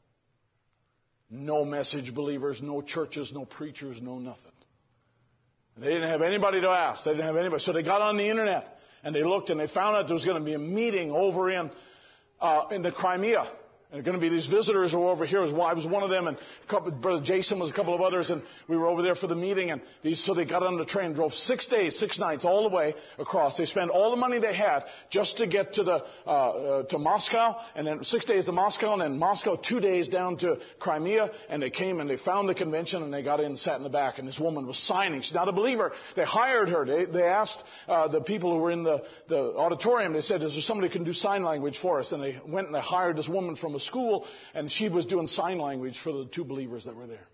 No message believers, no churches, no preachers, no nothing. And they didn't have anybody to ask. They didn't have anybody. So they got on the internet and they looked and they found out there was going to be a meeting over in uh, in the Crimea. And there are going to be these visitors who were over here. I was one of them, and a couple, Brother Jason was a couple of others, and we were over there for the meeting. And these, so they got on the train, drove six days, six nights, all the way across. They spent all the money they had just to get to the uh, uh, to Moscow, and then six days to Moscow, and then Moscow, two days down to Crimea. And they came and they found the convention, and they got in and sat in the back. And this woman was signing. She's not a believer. They hired her. They, they asked uh, the people who were in the, the auditorium. They said, "Is there somebody who can do sign language for us?" And they went and they hired this woman from a school, and she was doing sign language for the two believers that were there.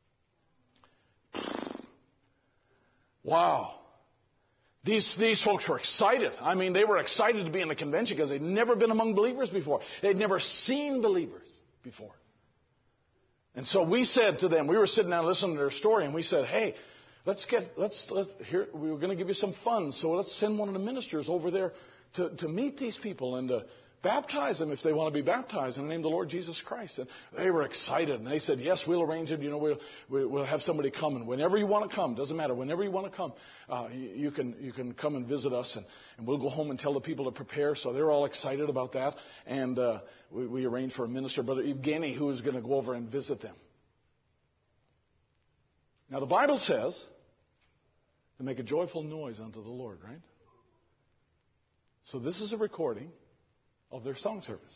Wow. These, these folks were excited. I mean, they were excited to be in the convention because they'd never been among believers before. They'd never seen believers before. And so we said to them, we were sitting down listening to their story, and we said, hey, let's get, let's, let's here, we were going to give you some funds, so let's send one of the ministers over there to, to meet these people and to Baptize them if they want to be baptized in the name of the Lord Jesus Christ. And they were excited. And they said, yes, we'll arrange it. You know, we'll, we'll have somebody come. And whenever you want to come, doesn't matter. Whenever you want to come, uh, you, you can you can come and visit us. And, and we'll go home and tell the people to prepare. So they're all excited about that. And uh, we, we arranged for a minister, Brother Evgeny, who is going to go over and visit them. Now, the Bible says to make a joyful noise unto the Lord, right? So this is a recording of their song service.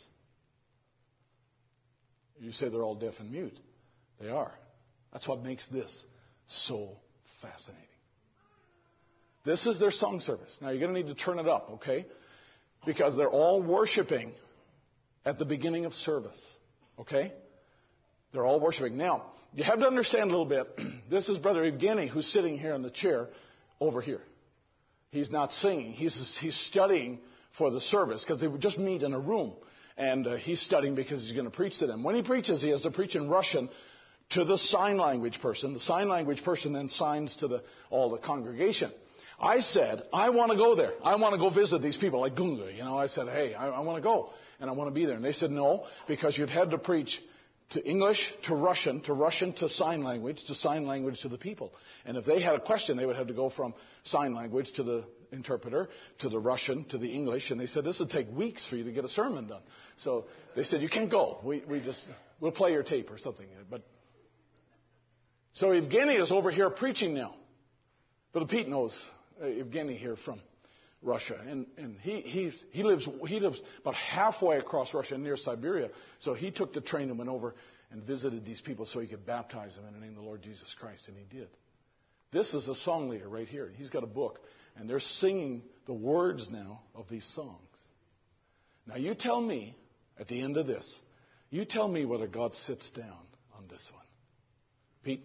You say they're all deaf and mute. They are. That's what makes this so fascinating. This is their song service. Now you're going to need to turn it up, okay? Because they're all worshiping at the beginning of service, okay? They're all worshiping. Now, you have to understand a little bit. This is Brother Evgeny, who's sitting here in the chair over here. He's not singing. He's, he's studying for the service because they would just meet in a room. And uh, he's studying because he's going to preach to them. When he preaches, he has to preach in Russian to the sign language person. The sign language person then signs to the, all the congregation. I said, I want to go there. I want to go visit these people like Gunga. You know, I said, hey, I, I want to go and I want to be there. And they said, no, because you've had to preach to English, to Russian, to Russian, to sign language, to sign language to the people. And if they had a question, they would have to go from sign language to the interpreter, to the Russian, to the English. And they said, this would take weeks for you to get a sermon done. So they said, you can't go. We, we just, we'll play your tape or something. But so Evgeny is over here preaching now. But Pete knows uh, Evgeny here from Russia, and and he he's, he lives he lives about halfway across Russia near Siberia. So he took the train and went over and visited these people so he could baptize them in the name of the Lord Jesus Christ, and he did. This is a song leader right here. He's got a book, and they're singing the words now of these songs. Now you tell me at the end of this, you tell me whether God sits down on this one, Pete.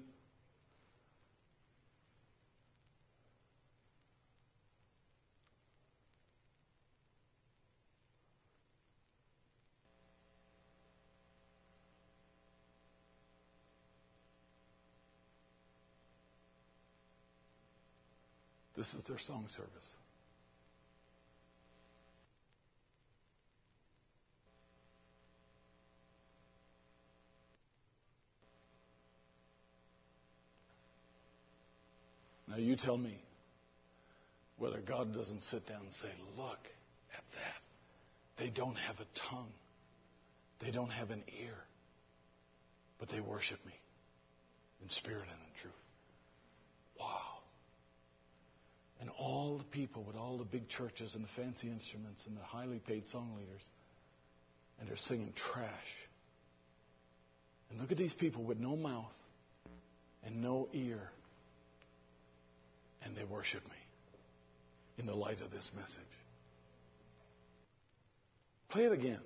This is their song service. Now you tell me whether God doesn't sit down and say, look at that. They don't have a tongue. They don't have an ear. But they worship me in spirit and in truth. Wow. And all the people with all the big churches and the fancy instruments and the highly paid song leaders, and they're singing trash. And look at these people with no mouth and no ear, and they worship me in the light of this message. Play it again.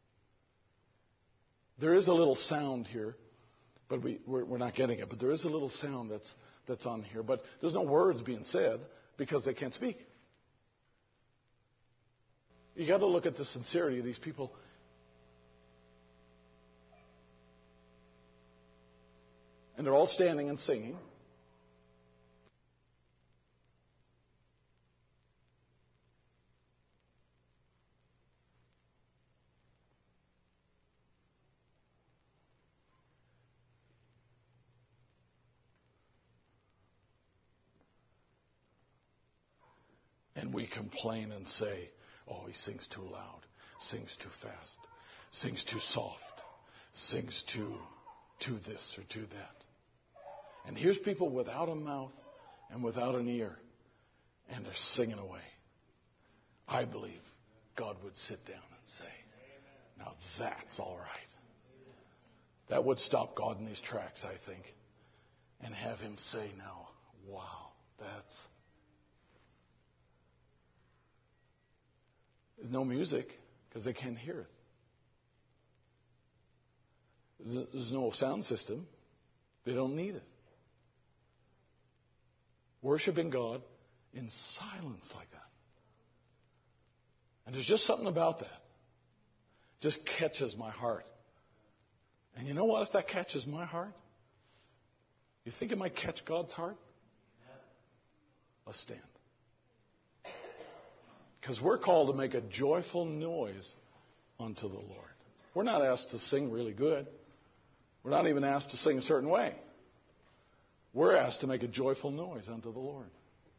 There is a little sound here, but we, we're, we're not getting it. But there is a little sound that's that's on here. But there's no words being said because they can't speak. You got to look at the sincerity of these people. And they're all standing and singing. And we complain and say, oh, he sings too loud, sings too fast, sings too soft, sings too, too this or too that. And here's people without a mouth and without an ear, and they're singing away. I believe God would sit down and say, now that's all right. That would stop God in his tracks, I think, and have him say now, wow, that's... There's no music because they can't hear it. There's no sound system. They don't need it. Worshiping God in silence like that. And there's just something about that. Just catches my heart. And you know what? If that catches my heart, you think it might catch God's heart? Let's stand. Because we're called to make a joyful noise unto the Lord. We're not asked to sing really good. We're not even asked to sing a certain way. We're asked to make a joyful noise unto the Lord.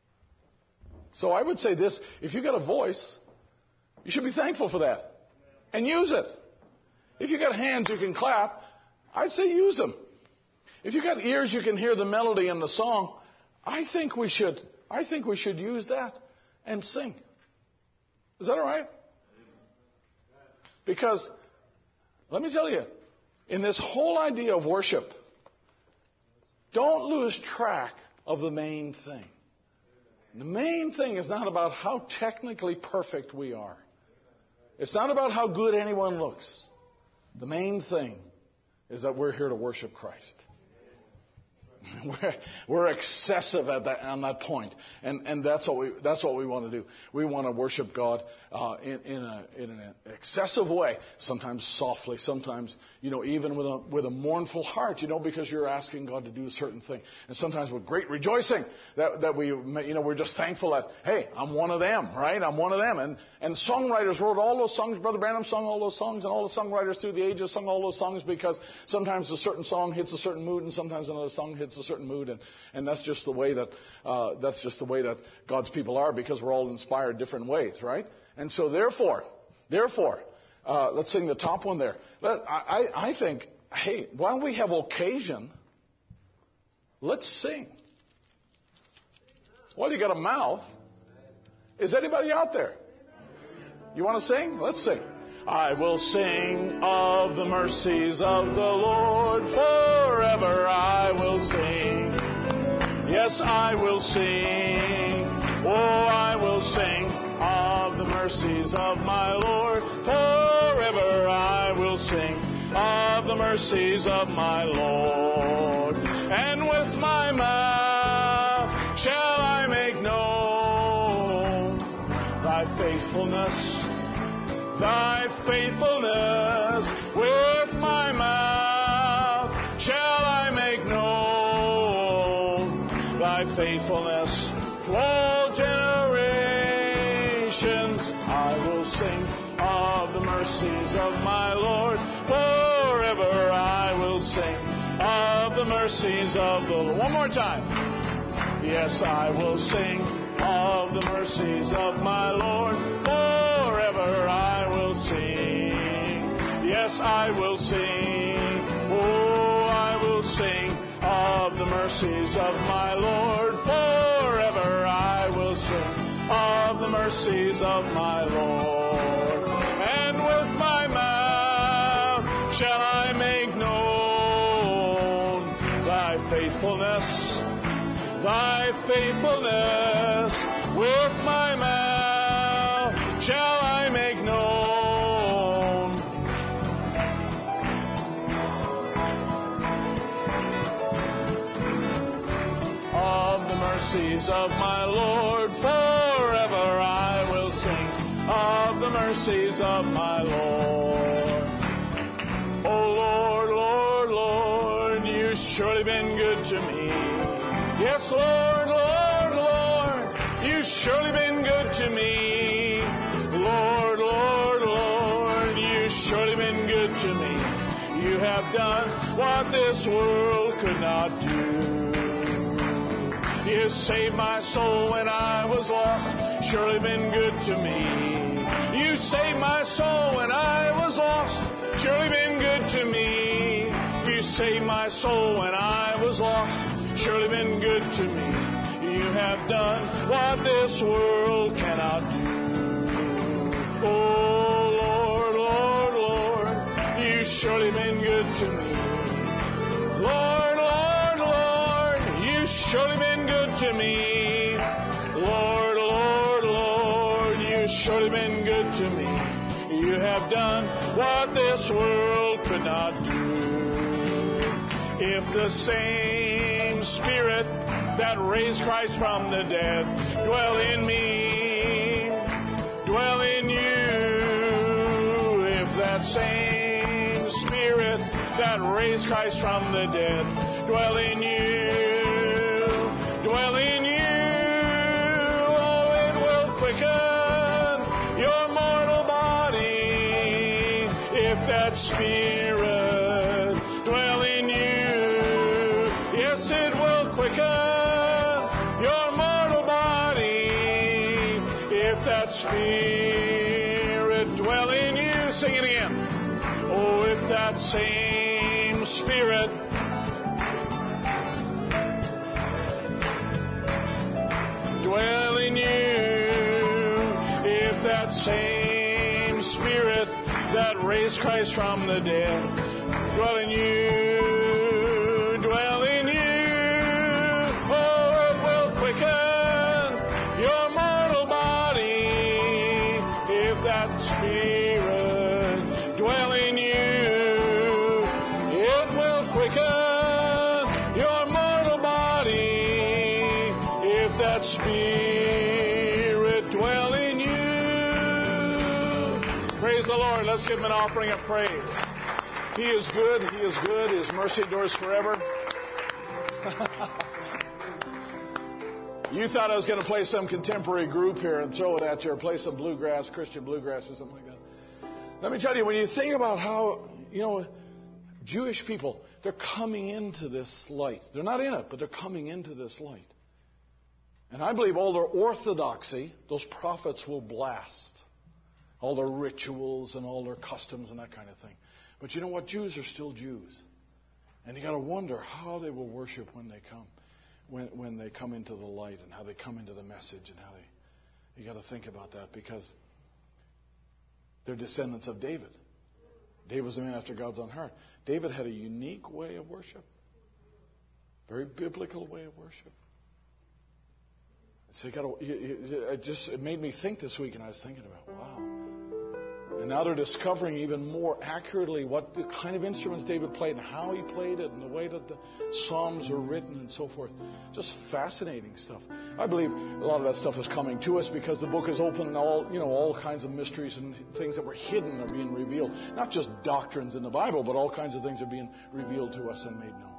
So I would say this, if you've got a voice, you should be thankful for that. And use it. If you've got hands you can clap, I'd say use them. If you've got ears you can hear the melody and the song, I think we should, I think we should use that and sing. Is that all right? Because, let me tell you, in this whole idea of worship, don't lose track of the main thing. The main thing is not about how technically perfect we are. It's not about how good anyone looks. The main thing is that we're here to worship Christ. We're, we're excessive at that, on that point, and and that's what we that's what we want to do. We want to worship God uh, in in, a, in an excessive way. Sometimes softly, sometimes you know even with a with a mournful heart, you know, because you're asking God to do a certain thing, and sometimes with great rejoicing that that we you know we're just thankful that hey, I'm one of them, right? I'm one of them, and and songwriters wrote all those songs. Brother Branham sung all those songs, and all the songwriters through the ages sung all those songs because sometimes a certain song hits a certain mood, and sometimes another song hits a certain mood, and, and that's just the way that uh, that's just the way that God's people are, because we're all inspired different ways, right? And so therefore, therefore, uh, let's sing the top one there. Let, I, I think, hey, while we have occasion, let's sing. Well, you got a mouth. Is anybody out there? You want to sing? Let's sing. I will sing of the mercies of the Lord forever. I will sing. Yes, I will sing. Oh, I will sing of the mercies of my Lord forever. I will sing of the mercies of my Lord. And with my mouth shall I make known thy faithfulness. Thy faithfulness, with my mouth shall I make known thy faithfulness to all generations. I will sing of the mercies of my Lord forever. I will sing of the mercies of the Lord. One more time. Yes, I will sing of the mercies of my Lord forever. I will sing. Yes, I will sing. Oh, I will sing of the mercies of my Lord forever. I will sing of the mercies of my Lord. And with my mouth shall I make known thy faithfulness. Thy faithfulness, with my mouth shall I make known. Of the mercies of my Lord forever I will sing. Of the mercies of my Lord. Oh Lord, Lord, Lord, you've surely been good to me. Yes, Lord, Lord, Lord, you've surely been good to me. Lord, Lord, Lord, you've surely been good to me. You have done what this world could not do. You saved my soul when I was lost, surely been good to me. You saved my soul when I was lost, surely been good to me. You saved my soul when I was lost, surely been good to me. You have done what this world cannot do. Oh, Lord, Lord, Lord, you've surely been good to me. Lord, Lord, Lord, you've surely been good to me. Lord, Lord, Lord, you've surely been good to me. You have done what this world could not do. If the same Spirit that raised Christ from the dead dwell in me, dwell in you. If that same Spirit that raised Christ from the dead dwell in you, dwell in you, oh, it will quicken your mortal body. that Spirit dwell in you. Yes, it will quicken your mortal body if that Spirit dwell in you. Sing it again. Oh, if that same Spirit dwell in you, if that same Spirit that raised Christ from the dead dwell in you, dwell in you, oh, it will quicken your mortal body if that Spirit dwell in you. It will quicken your mortal body if that Spirit dwell in you. Praise the Lord. Let's give Him an offering of praise. He is good. He is good. His mercy endures forever. You thought I was going to play some contemporary group here and throw it at you, or play some bluegrass, Christian bluegrass or something like that. Let me tell you, when you think about how, you know, Jewish people, they're coming into this light. They're not in it, but they're coming into this light. And I believe all their orthodoxy, those prophets will blast. All their rituals and all their customs and that kind of thing. But you know what? Jews are still Jews. And you got to wonder how they will worship when they come. When, when they come into the light and how they come into the message and how they... You got to think about that because they're descendants of David. David was a man after God's own heart. David had a unique way of worship. Very biblical way of worship. So you got to, it just it made me think this week, and I was thinking about, wow. And now they're discovering even more accurately what the kind of instruments David played and how he played it and the way that the Psalms are written and so forth. Just fascinating stuff. I believe a lot of that stuff is coming to us because the book is open and all, you know, all kinds of mysteries and things that were hidden are being revealed. Not just doctrines in the Bible, but all kinds of things are being revealed to us and made known.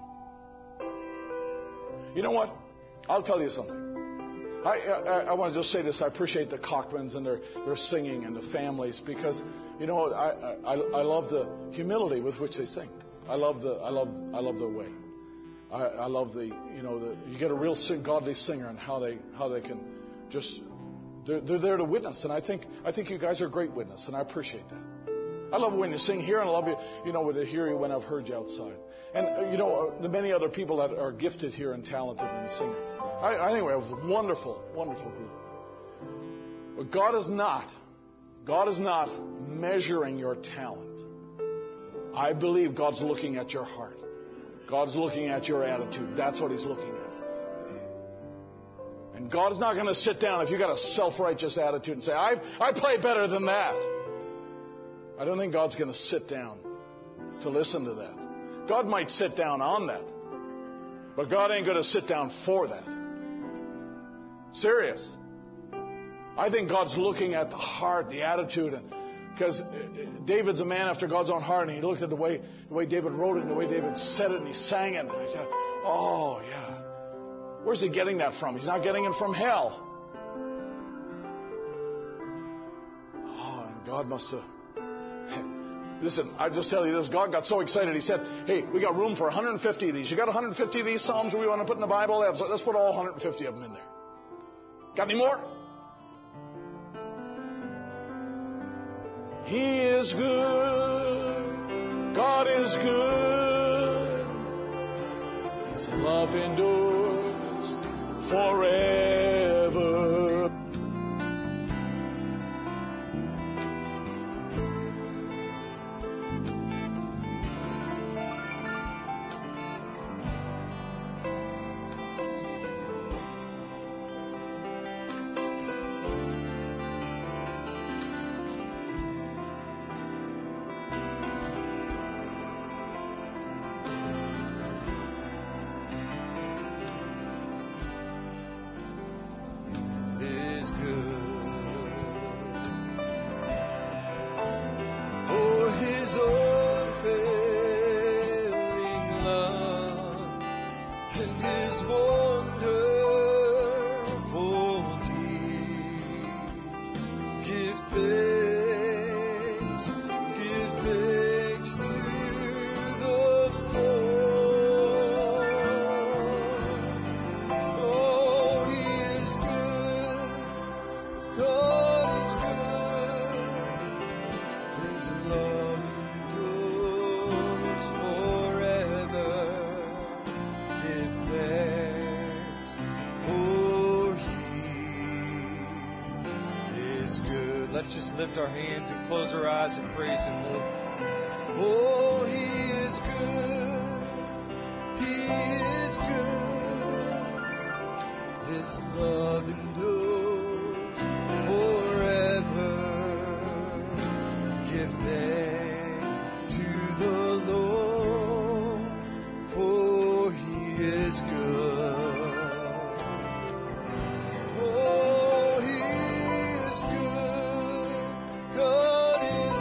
You know what? I'll tell you something. I, I, I want to just say this. I appreciate the Cockmans and their, their singing and the families because, you know, I, I, I love the humility with which they sing. I love the I love I love their way. I, I love the you know the, you get a real sing, godly singer and how they how they can just they're, they're there to witness. And I think I think you guys are a great witness, and I appreciate that. I love when you sing here, and I love you you know to hear you when I've heard you outside. And uh, you know the many other people that are gifted here and talented in singing. I, anyway, it was a wonderful, wonderful group. But God is not, God is not measuring your talent. I believe God's looking at your heart. God's looking at your attitude. That's what He's looking at. And God's not going to sit down if you got a self-righteous attitude and say, I, I play better than that. I don't think God's going to sit down to listen to that. God might sit down on that. But God ain't going to sit down for that. Serious. I think God's looking at the heart, the attitude, and because David's a man after God's own heart, and he looked at the way the way David wrote it and the way David said it, and he sang it, and I said, "Oh yeah, where's he getting that from? He's not getting it from hell." Oh, and God must have. Listen, I just tell you this. God got so excited. He said, "Hey, we got room for one hundred fifty of these. You got one hundred fifty of these Psalms we want to put in the Bible? Let's put all one hundred fifty of them in there. Got any more?" He is good. God is good. His love endures forever. let's just lift our hands and close our eyes and praise Him, Lord. Oh, He is good. He is good. His love endures forever. Give thanks to the Lord, for He is good. Oh, He is good. God is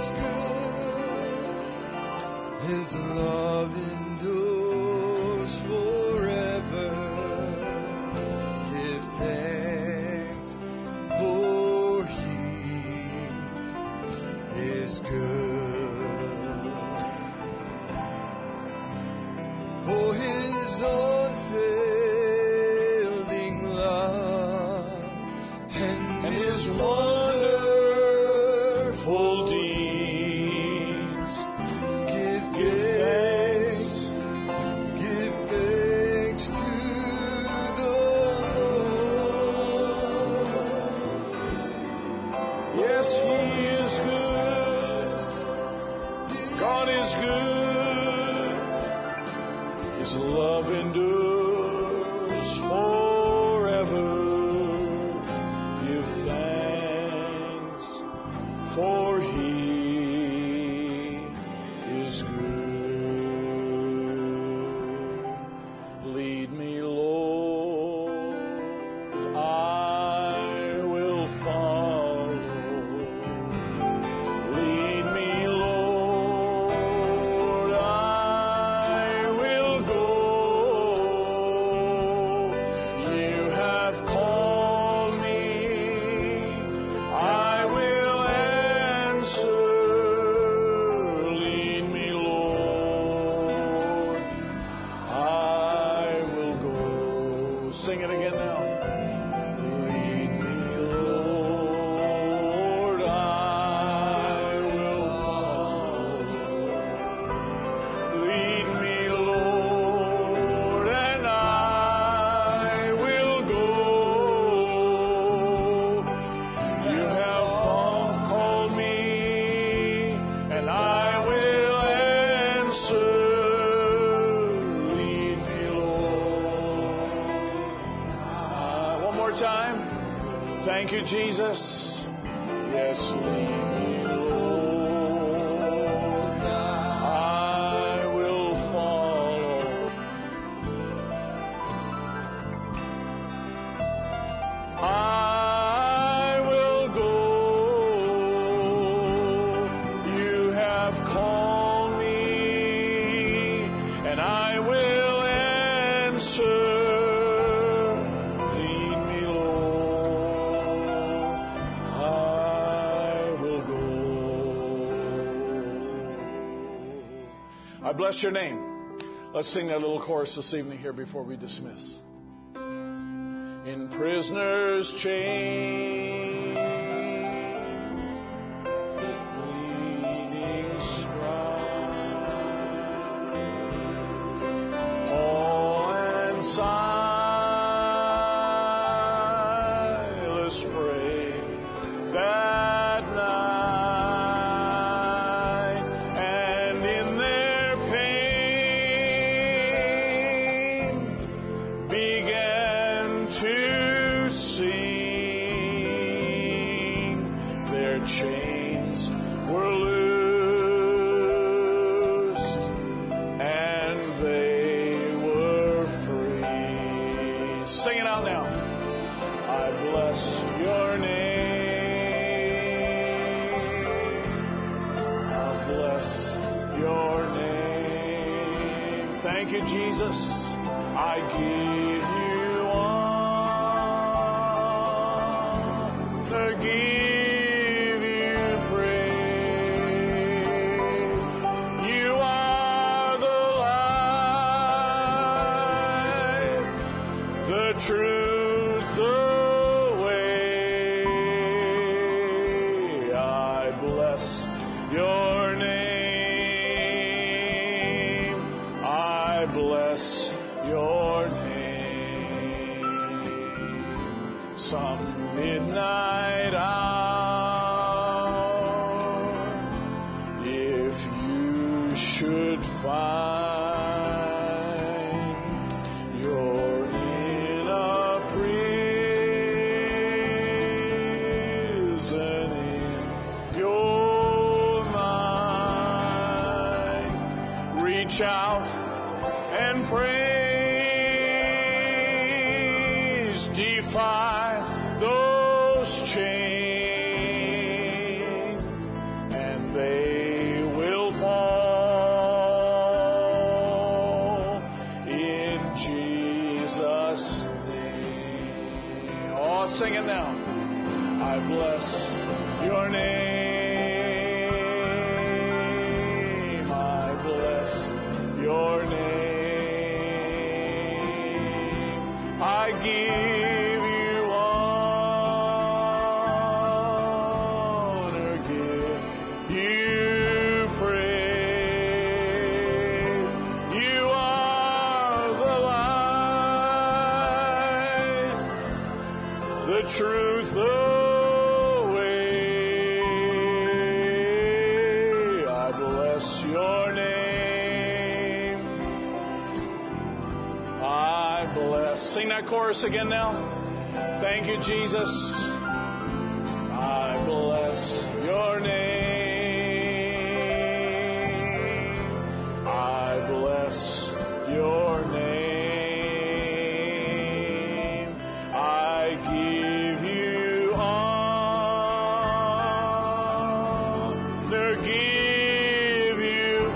good. His love endures forever. Give thanks, for He is good. For His unfailing love and His wonderful deeds. Give thanks, give thanks to the Lord. Yes, He is good. God is good. His love endures forever. Give thanks, for He is good. Lead me, Lord, I will follow. Lead me, Lord, I will go. You have called me, I will answer. Lead me, Lord, I will go. Sing it again now. Lead me, Lord, I will follow. Lead me, Lord, and I will go. You have called me, and I will answer. Lead me, Lord. Uh, one more time. Thank you, Jesus. Yes, lead me, Lord. I will follow. I will go. You have called me, and I will answer. Lead me, Lord. I will go. I bless your name. Let's sing that little chorus this evening here before we dismiss. In prisoner's chains, bleeding stripes, Paul and Silas prayed that night, and in their pain began to sing. Their chains were loosed, and they were free. Sing it out now. I bless your name. I bless your name. Thank you, Jesus. I give you honor, give you praise. You are the light, the truth, the way. I bless your name. I bless your name. Some midnight hour find. You're in a prison in your mind. Reach out and praise, defy those chains, and they will fall in Jesus' name. Oh, sing it now. I bless your name. I bless your name. I give you honor, give you praise. You are the light, the truth, the way. I bless your name. I bless. Sing that chorus again now. Thank you, Jesus. I bless your name. I bless your name. I give you honor, give you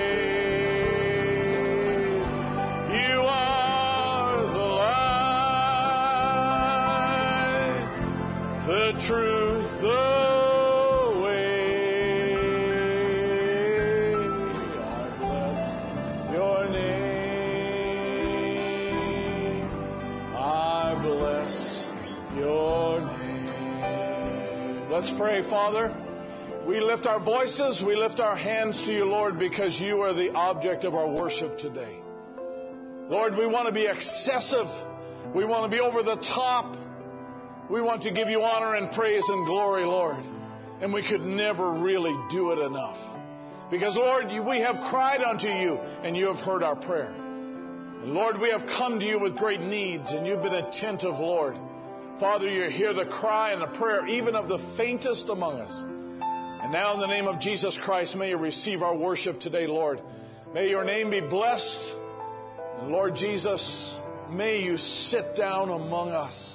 praise. You are the light, the truth, the way. I bless your name. I bless your name. Let's pray, Father. We lift our voices, we lift our hands to you, Lord, because you are the object of our worship today. Lord, we want to be excessive. We want to be over the top. We want to give you honor and praise and glory, Lord. And we could never really do it enough. Because, Lord, you- we have cried unto you, and you have heard our prayer. And, Lord, we have come to you with great needs, and you've been attentive, Lord. Father, you hear the cry and the prayer, even of the faintest among us. And now, in the name of Jesus Christ, may you receive our worship today, Lord. May your name be blessed. And, Lord Jesus, may you sit down among us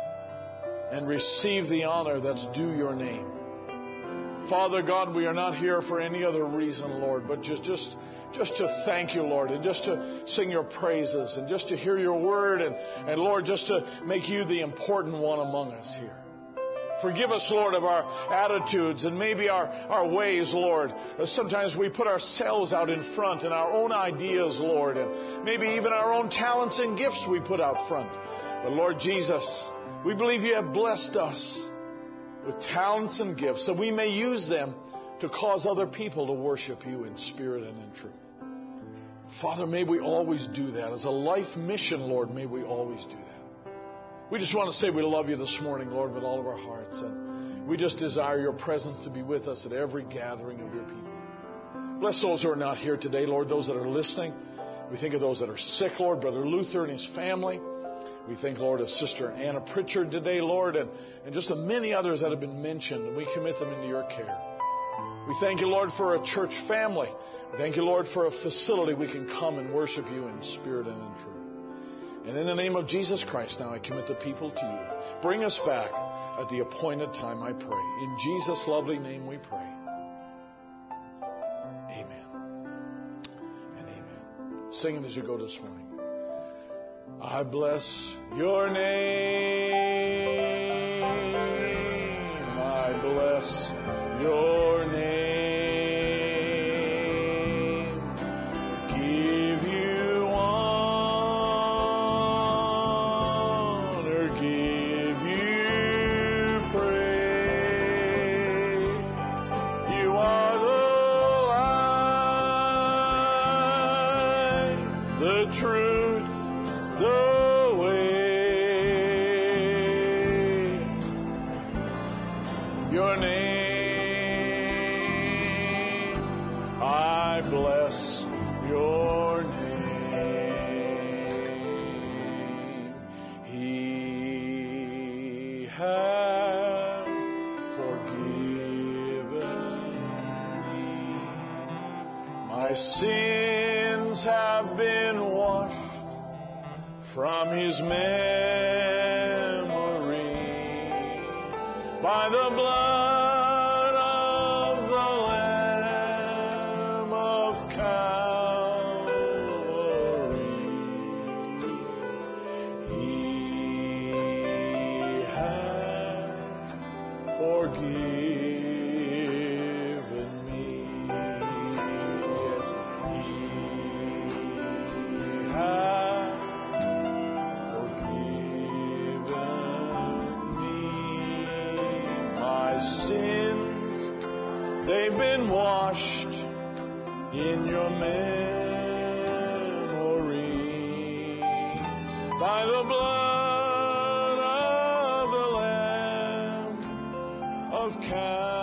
and receive the honor that's due your name. Father God, we are not here for any other reason, Lord, but just, just, just to thank you, Lord, and just to sing your praises, and just to hear your word, and, and Lord, just to make you the important one among us here. Forgive us, Lord, of our attitudes and maybe our, our ways, Lord. Sometimes we put ourselves out in front and our own ideas, Lord, and maybe even our own talents and gifts we put out front. But Lord Jesus, we believe you have blessed us with talents and gifts so we may use them to cause other people to worship you in spirit and in truth. Father, may we always do that. As a life mission, Lord, may we always do that. We just want to say we love you this morning, Lord, with all of our hearts. And we just desire your presence to be with us at every gathering of your people. Bless those who are not here today, Lord, those that are listening. We think of those that are sick, Lord, Brother Luther and his family. We think, Lord, of Sister Anna Pritchard today, Lord, and, and just the many others that have been mentioned. And we commit them into your care. We thank you, Lord, for a church family. We thank you, Lord, for a facility we can come and worship you in spirit and in truth. And in the name of Jesus Christ, now I commit the people to you. Bring us back at the appointed time, I pray. In Jesus' lovely name we pray. Amen. And amen. Sing it as you go this morning. I bless your name. I bless your name. Give you honor, give you praise. You are the light, the truth, the way. Your name, I bless sins have been washed from His memory by the blood of the Lamb of Calvary. He has forgiven me. Yes, He has forgiven me. My sins, they've been washed in your memory by the blood of the Lamb of Calvary.